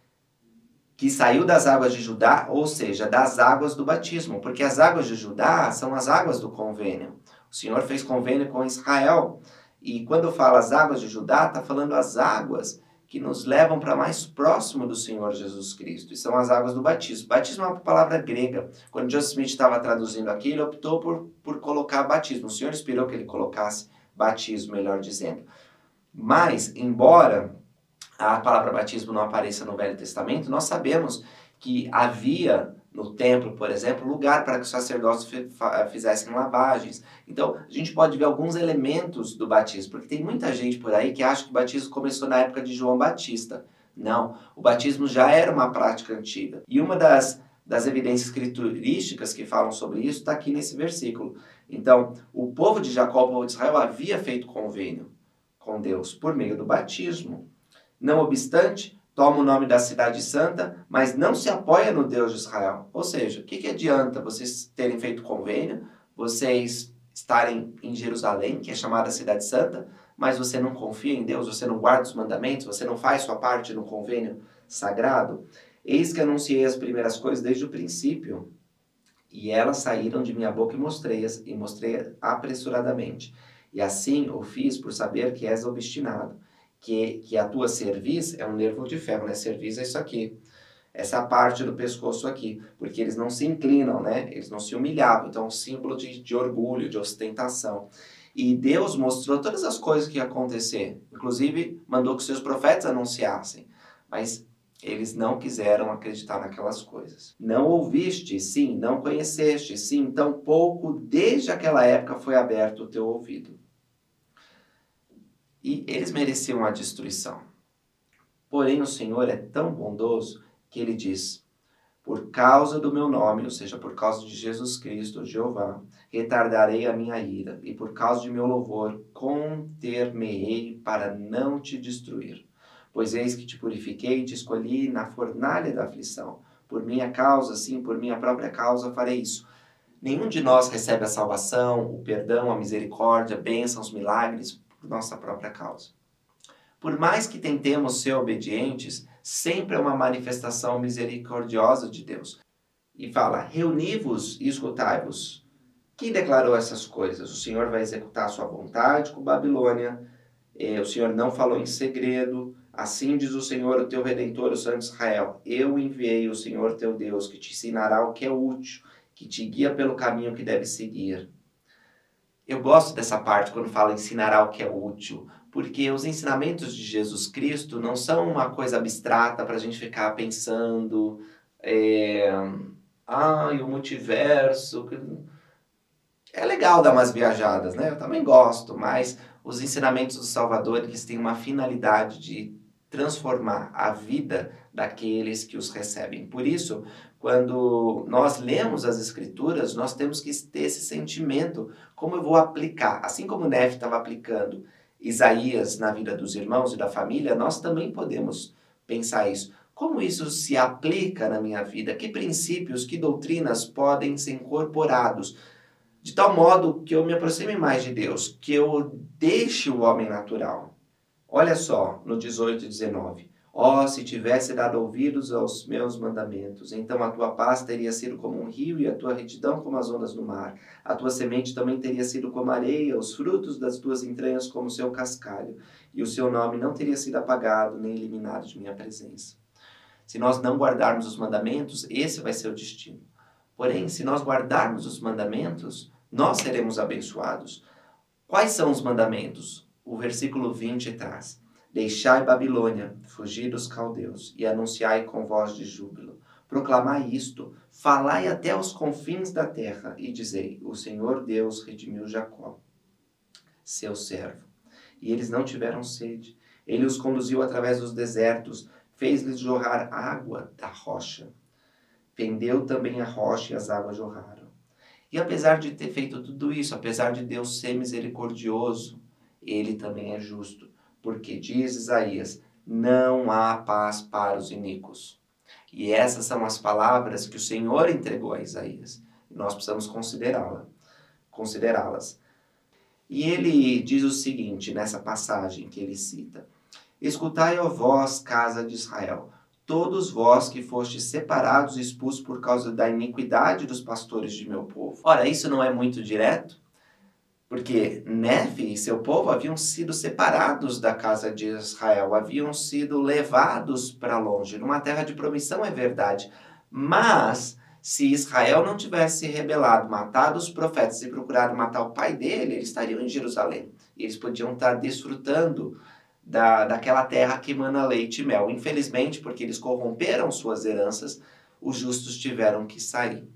A: que saiu das águas de Judá, ou seja, das águas do batismo, porque as águas de Judá são as águas do convênio. O Senhor fez convênio com Israel, e quando fala as águas de Judá, está falando as águas que nos levam para mais próximo do Senhor Jesus Cristo, e são as águas do batismo. Batismo é uma palavra grega. Quando Joseph Smith estava traduzindo aqui, ele optou por, por colocar batismo. O Senhor inspirou que ele colocasse batismo, melhor dizendo. Mas, embora a palavra batismo não apareça no Velho Testamento, nós sabemos que havia no templo, por exemplo, lugar para que os sacerdotes fizessem lavagens. Então, a gente pode ver alguns elementos do batismo, porque tem muita gente por aí que acha que o batismo começou na época de João Batista. Não, o batismo já era uma prática antiga. E uma das, das evidências escriturísticas que falam sobre isso está aqui nesse versículo. Então, o povo de Jacó, o povo de Israel, havia feito convênio com Deus por meio do batismo. Não obstante, toma o nome da cidade santa, mas não se apoia no Deus de Israel. Ou seja, o que, que adianta vocês terem feito convênio, vocês estarem em Jerusalém, que é chamada cidade santa, mas você não confia em Deus, você não guarda os mandamentos, você não faz sua parte no convênio sagrado? Eis que anunciei as primeiras coisas desde o princípio, e elas saíram de minha boca e mostrei-as, e mostrei apressuradamente. E assim o fiz por saber que és obstinado, que, que a tua cerviz é um nervo de ferro, né? Cerviz é isso aqui, essa parte do pescoço aqui, porque eles não se inclinam, né? Eles não se humilhavam, então é um símbolo de, de orgulho, de ostentação. E Deus mostrou todas as coisas que iam acontecer, inclusive mandou que seus profetas anunciassem, mas eles não quiseram acreditar naquelas coisas. Não ouviste, sim, não conheceste, sim, tampouco desde aquela época foi aberto o teu ouvido. E eles mereciam a destruição. Porém o Senhor é tão bondoso que ele diz: por causa do meu nome, ou seja, por causa de Jesus Cristo, Jeová, retardarei a minha ira, e por causa de meu louvor, conter-me-ei para não te destruir. Pois eis que te purifiquei e te escolhi na fornalha da aflição. Por minha causa, sim, por minha própria causa farei isso. Nenhum de nós recebe a salvação, o perdão, a misericórdia, bênçãos, milagres, por nossa própria causa. Por mais que tentemos ser obedientes, sempre é uma manifestação misericordiosa de Deus. E fala: reuni-vos e escutai-vos. Quem declarou essas coisas? O Senhor vai executar a sua vontade com Babilônia. Eh, o Senhor não falou em segredo. Assim diz o Senhor, o teu Redentor, o Santo de Israel: eu enviei o Senhor teu Deus, que te ensinará o que é útil, que te guia pelo caminho que deve seguir. Eu gosto dessa parte quando fala ensinará o que é útil, porque os ensinamentos de Jesus Cristo não são uma coisa abstrata para a gente ficar pensando, é, ah, o multiverso. É legal dar umas viajadas, né? Eu também gosto, mas os ensinamentos do Salvador, eles têm uma finalidade de transformar a vida daqueles que os recebem. Por isso, quando nós lemos as Escrituras, nós temos que ter esse sentimento: como eu vou aplicar? Assim como Nefe estava aplicando Isaías na vida dos irmãos e da família, nós também podemos pensar isso. Como isso se aplica na minha vida? Que princípios, que doutrinas podem ser incorporados de tal modo que eu me aproxime mais de Deus, que eu deixe o homem natural? Olha só, no dezoito e dezenove. Ó, oh, se tivesse dado ouvidos aos meus mandamentos, então a tua paz teria sido como um rio e a tua retidão como as ondas do mar. A tua semente também teria sido como areia, os frutos das tuas entranhas como o seu cascalho, e o seu nome não teria sido apagado nem eliminado de minha presença. Se nós não guardarmos os mandamentos, esse vai ser o destino. Porém, se nós guardarmos os mandamentos, nós seremos abençoados. Quais são os mandamentos? O versículo vinte traz: deixai Babilônia, fugir dos caldeus, e anunciai com voz de júbilo. Proclamai isto, falai até aos confins da terra, e dizei: o Senhor Deus redimiu Jacó, seu servo. E eles não tiveram sede. Ele os conduziu através dos desertos, fez-lhes jorrar água da rocha. Fendeu também a rocha e as águas jorraram. E apesar de ter feito tudo isso, apesar de Deus ser misericordioso, ele também é justo. Porque diz Isaías: não há paz para os iníquos. E essas são as palavras que o Senhor entregou a Isaías. E nós precisamos considerá-la, considerá-las. E ele diz o seguinte, nessa passagem que ele cita: escutai, ó vós, casa de Israel, todos vós que fostes separados e expulsos por causa da iniquidade dos pastores de meu povo. Ora, isso não é muito direto? Porque Nefe e seu povo haviam sido separados da casa de Israel, haviam sido levados para longe, numa terra de promissão, é verdade. Mas, se Israel não tivesse se rebelado, matado os profetas e procurado matar o pai dele, eles estariam em Jerusalém. E eles podiam estar desfrutando da, daquela terra que emana leite e mel. Infelizmente, porque eles corromperam suas heranças, os justos tiveram que sair.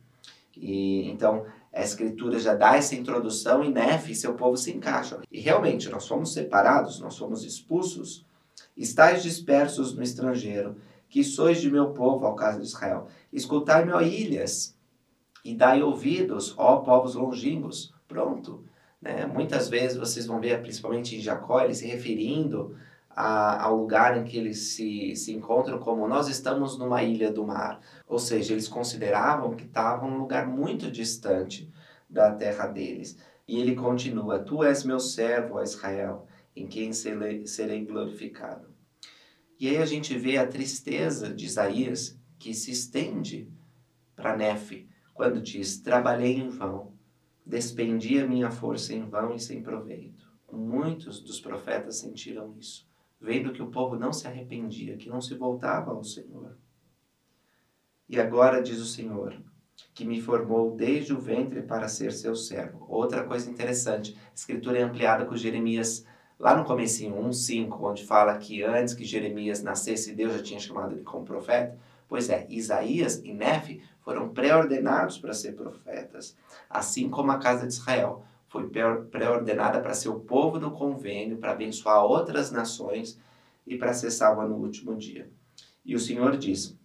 A: E então a Escritura já dá essa introdução e Nefe e seu povo se encaixam. E realmente, nós fomos separados, nós fomos expulsos. Estais dispersos no estrangeiro, que sois de meu povo, ao caso de Israel. Escutai-me, ó ilhas, e dai ouvidos, ó povos longínquos. Pronto. Né? Muitas vezes vocês vão ver, principalmente em Jacó, ele se referindo a, ao lugar em que eles se, se encontram como nós estamos numa ilha do mar. Ou seja, eles consideravam que estavam num lugar muito distante da terra deles. E ele continua, tu és meu servo, ó Israel, em quem serei, serei glorificado. E aí a gente vê a tristeza de Isaías, que se estende para Nefe, quando diz, trabalhei em vão, despendi a minha força em vão e sem proveito. Muitos dos profetas sentiram isso, vendo que o povo não se arrependia, que não se voltava ao Senhor. E agora diz o Senhor, que me formou desde o ventre para ser seu servo. Outra coisa interessante, a escritura é ampliada com Jeremias, lá no comecinho, um cinco, onde fala que antes que Jeremias nascesse, Deus já tinha chamado ele como profeta. Pois é, Isaías e Nefe foram pré-ordenados para ser profetas, assim como a casa de Israel foi pré-ordenada para ser o povo do convênio, para abençoar outras nações e para ser salva no último dia. E o Senhor diz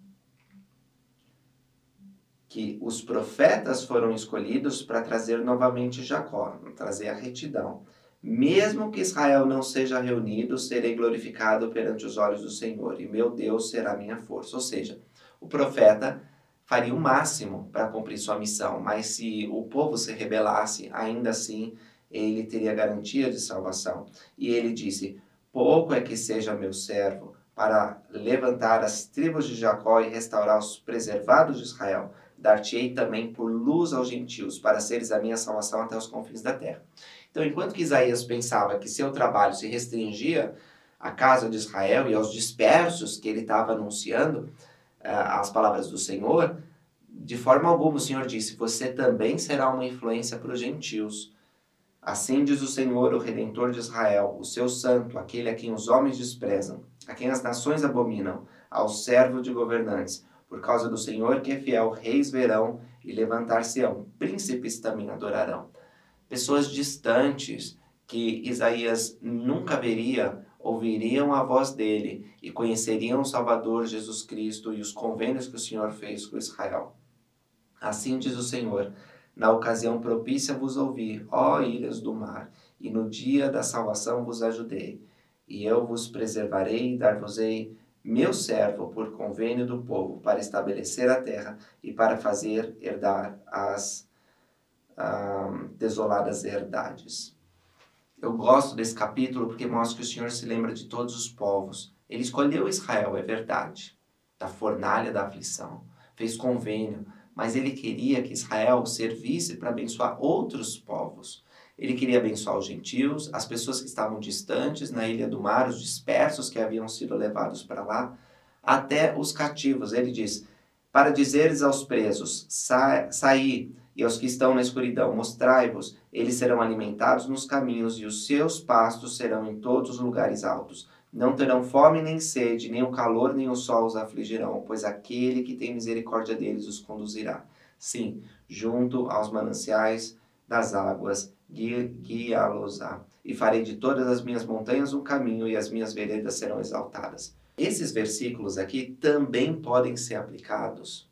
A: que os profetas foram escolhidos para trazer novamente Jacó, trazer a retidão. Mesmo que Israel não seja reunido, serei glorificado perante os olhos do Senhor, e meu Deus será minha força. Ou seja, o profeta faria o máximo para cumprir sua missão, mas se o povo se rebelasse, ainda assim ele teria garantia de salvação. E ele disse, pouco é que seja meu servo para levantar as tribos de Jacó e restaurar os preservados de Israel. Dar-te-ei também por luz aos gentios, para seres a minha salvação até os confins da terra. Então, enquanto que Isaías pensava que seu trabalho se restringia à casa de Israel e aos dispersos que ele estava anunciando, as palavras do Senhor, de forma alguma o Senhor disse, você também será uma influência para os gentios. Assim diz o Senhor, o Redentor de Israel, o seu santo, aquele a quem os homens desprezam, a quem as nações abominam, ao servo de governantes. Por causa do Senhor que é fiel, reis verão e levantar-se-ão, príncipes também adorarão. Pessoas distantes que Isaías nunca veria, ouviriam a voz dele e conheceriam o Salvador Jesus Cristo e os convênios que o Senhor fez com Israel. Assim diz o Senhor, na ocasião propícia vos ouvi, ó ilhas do mar, e no dia da salvação vos ajudei. E eu vos preservarei e dar-vos-ei meu servo por convênio do povo, para estabelecer a terra e para fazer herdar as ah, desoladas herdades. Eu gosto desse capítulo porque mostra que o Senhor se lembra de todos os povos. Ele escolheu Israel, é verdade, da fornalha da aflição, fez convênio, mas ele queria que Israel servisse para abençoar outros povos. Ele queria abençoar os gentios, as pessoas que estavam distantes na ilha do mar, os dispersos que haviam sido levados para lá, até os cativos. Ele diz, para dizeres aos presos, sa saí, e aos que estão na escuridão, mostrai-vos, eles serão alimentados nos caminhos, e os seus pastos serão em todos os lugares altos. Não terão fome nem sede, nem o calor nem o sol os afligirão, pois aquele que tem misericórdia deles os conduzirá. Sim, junto aos mananciais das águas, guiá-los-á. E farei de todas as minhas montanhas um caminho, e as minhas veredas serão exaltadas. Esses versículos aqui também podem ser aplicados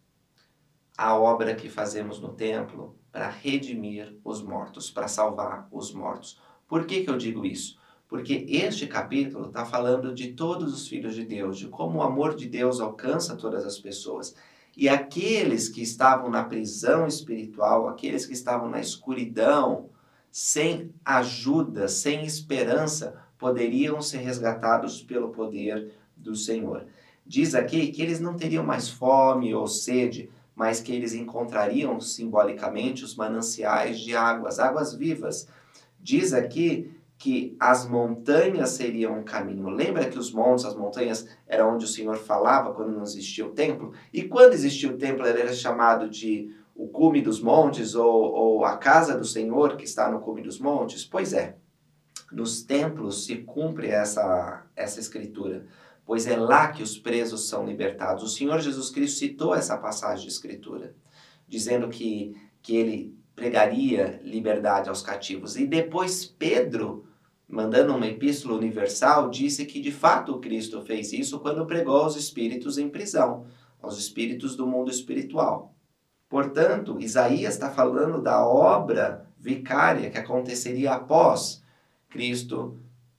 A: à obra que fazemos no templo para redimir os mortos, para salvar os mortos. Por que que eu digo isso? Porque este capítulo está falando de todos os filhos de Deus, de como o amor de Deus alcança todas as pessoas. E aqueles que estavam na prisão espiritual, aqueles que estavam na escuridão, sem ajuda, sem esperança, poderiam ser resgatados pelo poder do Senhor. Diz aqui que eles não teriam mais fome ou sede, mas que eles encontrariam simbolicamente os mananciais de águas, águas vivas. Diz aqui que as montanhas seriam um caminho. Lembra que os montes, as montanhas, eram onde o Senhor falava quando não existia o templo? E quando existia o templo, ele era chamado de o cume dos montes, ou, ou a casa do Senhor, que está no cume dos montes? Pois é, nos templos se cumpre essa, essa escritura, pois é lá que os presos são libertados. O Senhor Jesus Cristo citou essa passagem de escritura, dizendo que, que ele pregaria liberdade aos cativos. E depois Pedro, mandando uma epístola universal, disse que de fato o Cristo fez isso quando pregou aos espíritos em prisão, aos espíritos do mundo espiritual. Portanto, Isaías está falando da obra vicária que aconteceria após Cristo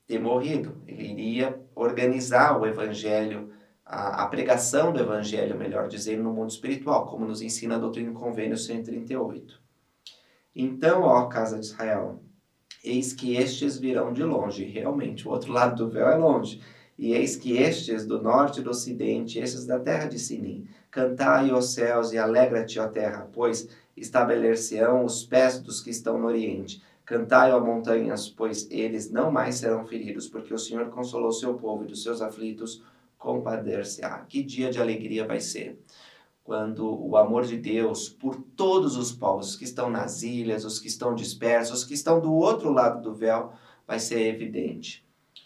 A: ter morrido. Ele iria organizar o evangelho, a, a pregação do evangelho, melhor dizendo, no mundo espiritual, como nos ensina a doutrina e convênio cento e trinta e oito. Então, ó casa de Israel, eis que estes virão de longe. Realmente, o outro lado do véu é longe. E eis que estes do norte e do ocidente, estes da terra de Sinim, cantai, ó céus, e alegra-te, ó terra, pois estabelecer-se-ão os pés dos que estão no oriente. Cantai, ó montanhas, pois eles não mais serão feridos, porque o Senhor consolou seu povo e dos seus aflitos compadecer-se-á. Que dia de alegria vai ser, quando o amor de Deus por todos os povos, os que estão nas ilhas, os que estão dispersos, os que estão do outro lado do véu, vai ser evidente.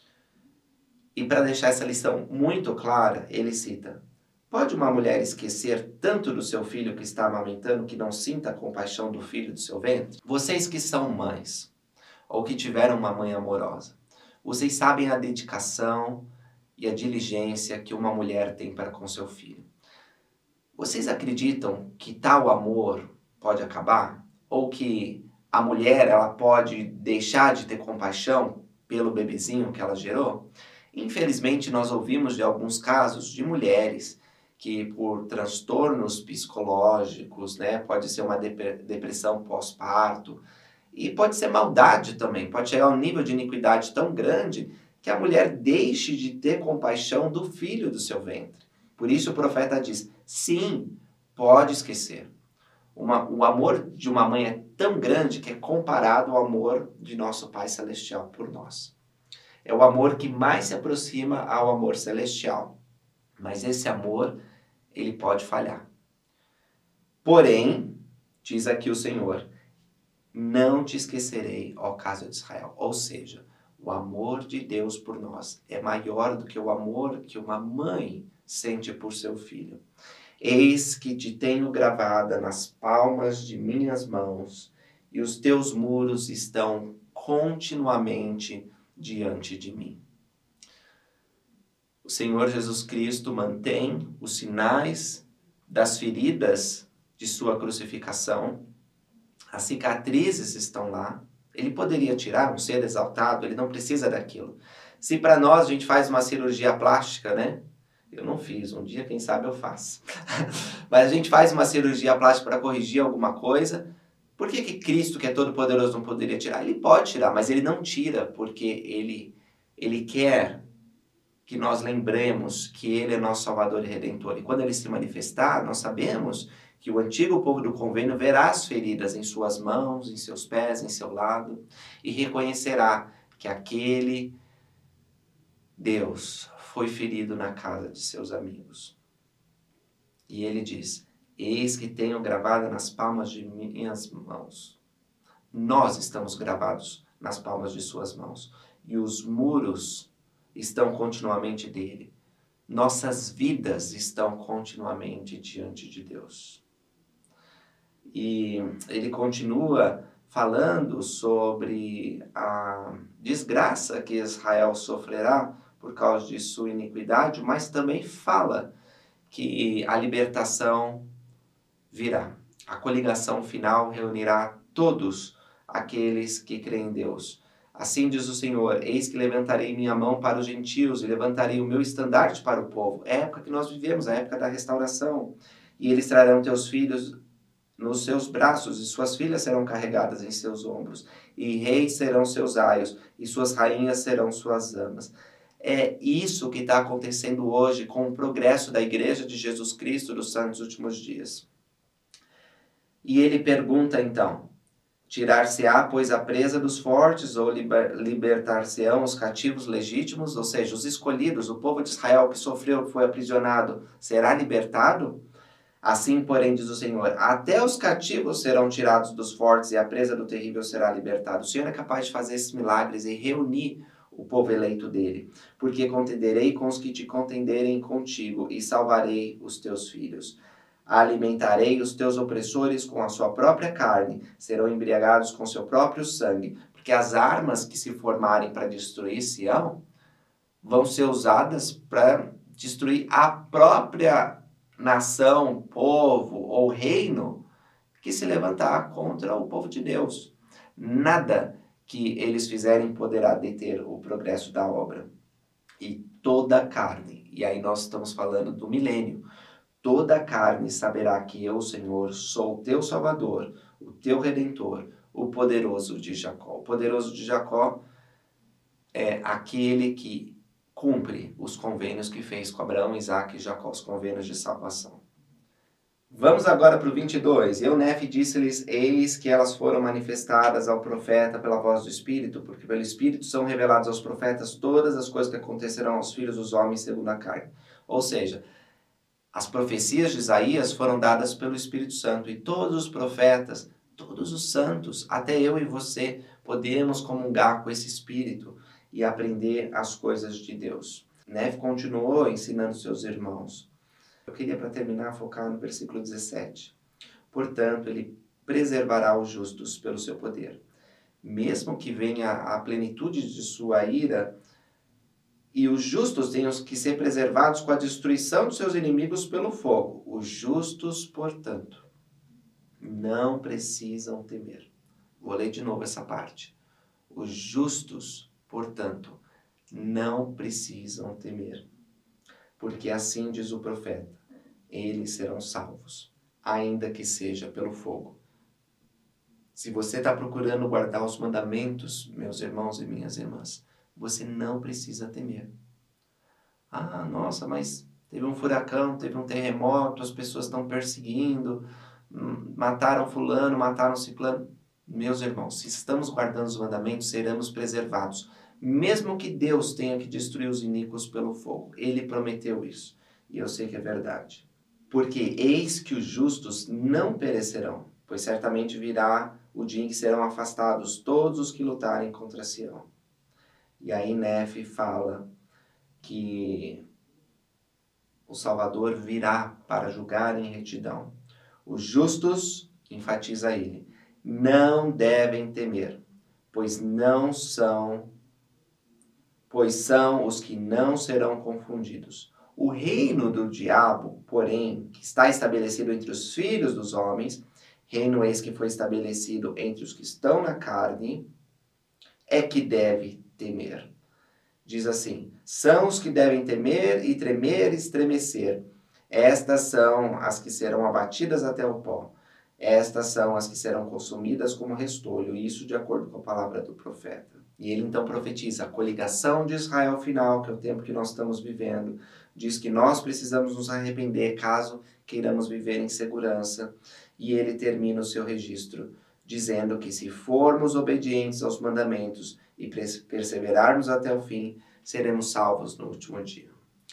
A: E para deixar essa lição muito clara, ele cita: pode uma mulher esquecer tanto do seu filho que está amamentando que não sinta a compaixão do filho do seu ventre? Vocês que são mães, ou que tiveram uma mãe amorosa, vocês sabem a dedicação e a diligência que uma mulher tem para com seu filho. Vocês acreditam que tal amor pode acabar? Ou que a mulher ela pode deixar de ter compaixão pelo bebezinho que ela gerou? Infelizmente, nós ouvimos de alguns casos de mulheres que, por transtornos psicológicos, né, pode ser uma depressão pós-parto, e pode ser maldade também, pode chegar a um nível de iniquidade tão grande que a mulher deixe de ter compaixão do filho do seu ventre. Por isso o profeta diz: sim, pode esquecer. Uma, o amor de uma mãe é tão grande que é comparado ao amor de nosso Pai Celestial por nós. É o amor que mais se aproxima ao amor celestial. Mas esse amor, ele pode falhar. Porém, diz aqui o Senhor, não te esquecerei, ó casa de Israel. Ou seja, o amor de Deus por nós é maior do que o amor que uma mãe sente por seu filho. Eis que te tenho gravada nas palmas de minhas mãos, e os teus muros estão continuamente diante de mim. O Senhor Jesus Cristo mantém os sinais das feridas de sua crucificação. As cicatrizes estão lá. Ele poderia tirar um ser exaltado, ele não precisa daquilo. Se para nós a gente faz uma cirurgia plástica, né? Eu não fiz, um dia quem sabe eu faço. Mas a gente faz uma cirurgia plástica para corrigir alguma coisa. Por que que Cristo, que é todo poderoso, não poderia tirar? Ele pode tirar, mas ele não tira, porque ele, ele quer que nós lembremos que ele é nosso Salvador e Redentor. E quando ele se manifestar, nós sabemos que o antigo povo do convênio verá as feridas em suas mãos, em seus pés, em seu lado, e reconhecerá que aquele Deus foi ferido na casa de seus amigos. E ele diz: eis que tenho gravada nas palmas de minhas mãos. Nós estamos gravados nas palmas de suas mãos. E os muros estão continuamente dele. Nossas vidas estão continuamente diante de Deus. E ele continua falando sobre a desgraça que Israel sofrerá por causa de sua iniquidade, mas também fala que a libertação virá. A coligação final reunirá todos aqueles que creem em Deus. Assim diz o Senhor: eis que levantarei minha mão para os gentios e levantarei o meu estandarte para o povo. É a época que nós vivemos, a época da restauração. E eles trarão teus filhos nos seus braços, e suas filhas serão carregadas em seus ombros. E reis serão seus aios, e suas rainhas serão suas amas. É isso que está acontecendo hoje com o progresso da Igreja de Jesus Cristo dos Santos Últimos Dias. E ele pergunta então: tirar-se-á, pois, a presa dos fortes, ou liber, libertar-se-ão os cativos legítimos? Ou seja, os escolhidos, o povo de Israel que sofreu, que foi aprisionado, será libertado? Assim, porém, diz o Senhor: até os cativos serão tirados dos fortes, e a presa do terrível será libertada. O Senhor é capaz de fazer esses milagres e reunir o povo eleito dele. Porque contenderei com os que te contenderem contigo, e salvarei os teus filhos. Alimentarei os teus opressores com a sua própria carne, serão embriagados com seu próprio sangue, porque as armas que se formarem para destruir Sião vão ser usadas para destruir a própria nação, povo ou reino que se levantar contra o povo de Deus. Nada que eles fizerem poderá deter o progresso da obra. E toda a carne, e aí nós estamos falando do milênio, toda a carne saberá que eu, Senhor, sou o teu Salvador, o teu Redentor, o poderoso de Jacó. O poderoso de Jacó é aquele que cumpre os convênios que fez com Abraão, Isaque e Jacó, os convênios de salvação. Vamos agora para o vinte e dois. Eu, Nefe, disse-lhes, eis que elas foram manifestadas ao profeta pela voz do Espírito, porque pelo Espírito são reveladas aos profetas todas as coisas que acontecerão aos filhos dos homens segundo a carne. Ou seja, as profecias de Isaías foram dadas pelo Espírito Santo e todos os profetas, todos os santos, até eu e você, podemos comungar com esse Espírito e aprender as coisas de Deus. Nefe continuou ensinando seus irmãos. Eu queria, para terminar, focar no versículo dezessete. Portanto, ele preservará os justos pelo seu poder. Mesmo que venha a plenitude de sua ira, e os justos tenham que ser preservados com a destruição dos seus inimigos pelo fogo. Os justos, portanto, não precisam temer. Vou ler de novo essa parte. Os justos, portanto, não precisam temer. Porque assim diz o profeta, eles serão salvos, ainda que seja pelo fogo. Se você está procurando guardar os mandamentos, meus irmãos e minhas irmãs, você não precisa temer. Ah, nossa, mas teve um furacão, teve um terremoto, as pessoas estão perseguindo, mataram fulano, mataram ciclano. Meus irmãos, se estamos guardando os mandamentos, seremos preservados. Mesmo que Deus tenha que destruir os iníquos pelo fogo. Ele prometeu isso. E eu sei que é verdade. Porque eis que os justos não perecerão, pois certamente virá o dia em que serão afastados todos os que lutarem contra Sião. E aí Nefe fala que o Salvador virá para julgar em retidão. Os justos, enfatiza ele, não devem temer, pois não são pois são os que não serão confundidos. O reino do diabo, porém, que está estabelecido entre os filhos dos homens, reino esse que foi estabelecido entre os que estão na carne, é que deve temer. Diz assim, são os que devem temer e tremer e estremecer. Estas são as que serão abatidas até o pó. Estas são as que serão consumidas como restolho, isso de acordo com a palavra do profeta. E ele então profetiza a coligação de Israel final, que é o tempo que nós estamos vivendo. Diz que nós precisamos nos arrepender caso queiramos viver em segurança. E ele termina o seu registro dizendo que se formos obedientes aos mandamentos e perseverarmos até o fim, seremos salvos no último dia.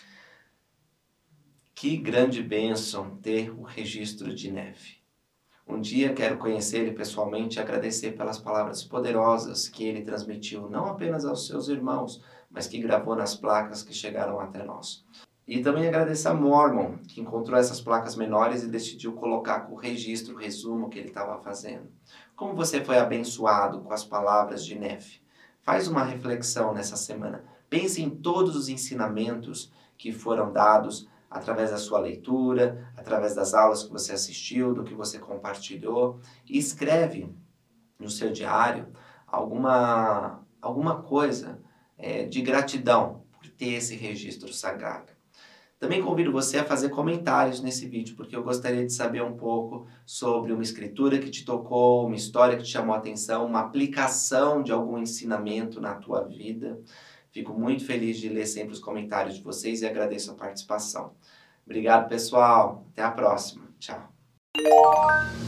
A: Que grande bênção ter o registro de Nefe. Um dia quero conhecer ele pessoalmente e agradecer pelas palavras poderosas que ele transmitiu, não apenas aos seus irmãos, mas que gravou nas placas que chegaram até nós. E também agradecer a Mormon, que encontrou essas placas menores e decidiu colocar com o registro, o resumo que ele estava fazendo. Como você foi abençoado com as palavras de Nefe? Faz uma reflexão nessa semana. Pense em todos os ensinamentos que foram dados através da sua leitura, através das aulas que você assistiu, do que você compartilhou, e escreve no seu diário alguma, alguma coisa é, de gratidão por ter esse registro sagrado. Também convido você a fazer comentários nesse vídeo, porque eu gostaria de saber um pouco sobre uma escritura que te tocou, uma história que te chamou a atenção, uma aplicação de algum ensinamento na tua vida. Fico muito feliz de ler sempre os comentários de vocês e agradeço a participação. Obrigado, pessoal. Até a próxima. Tchau.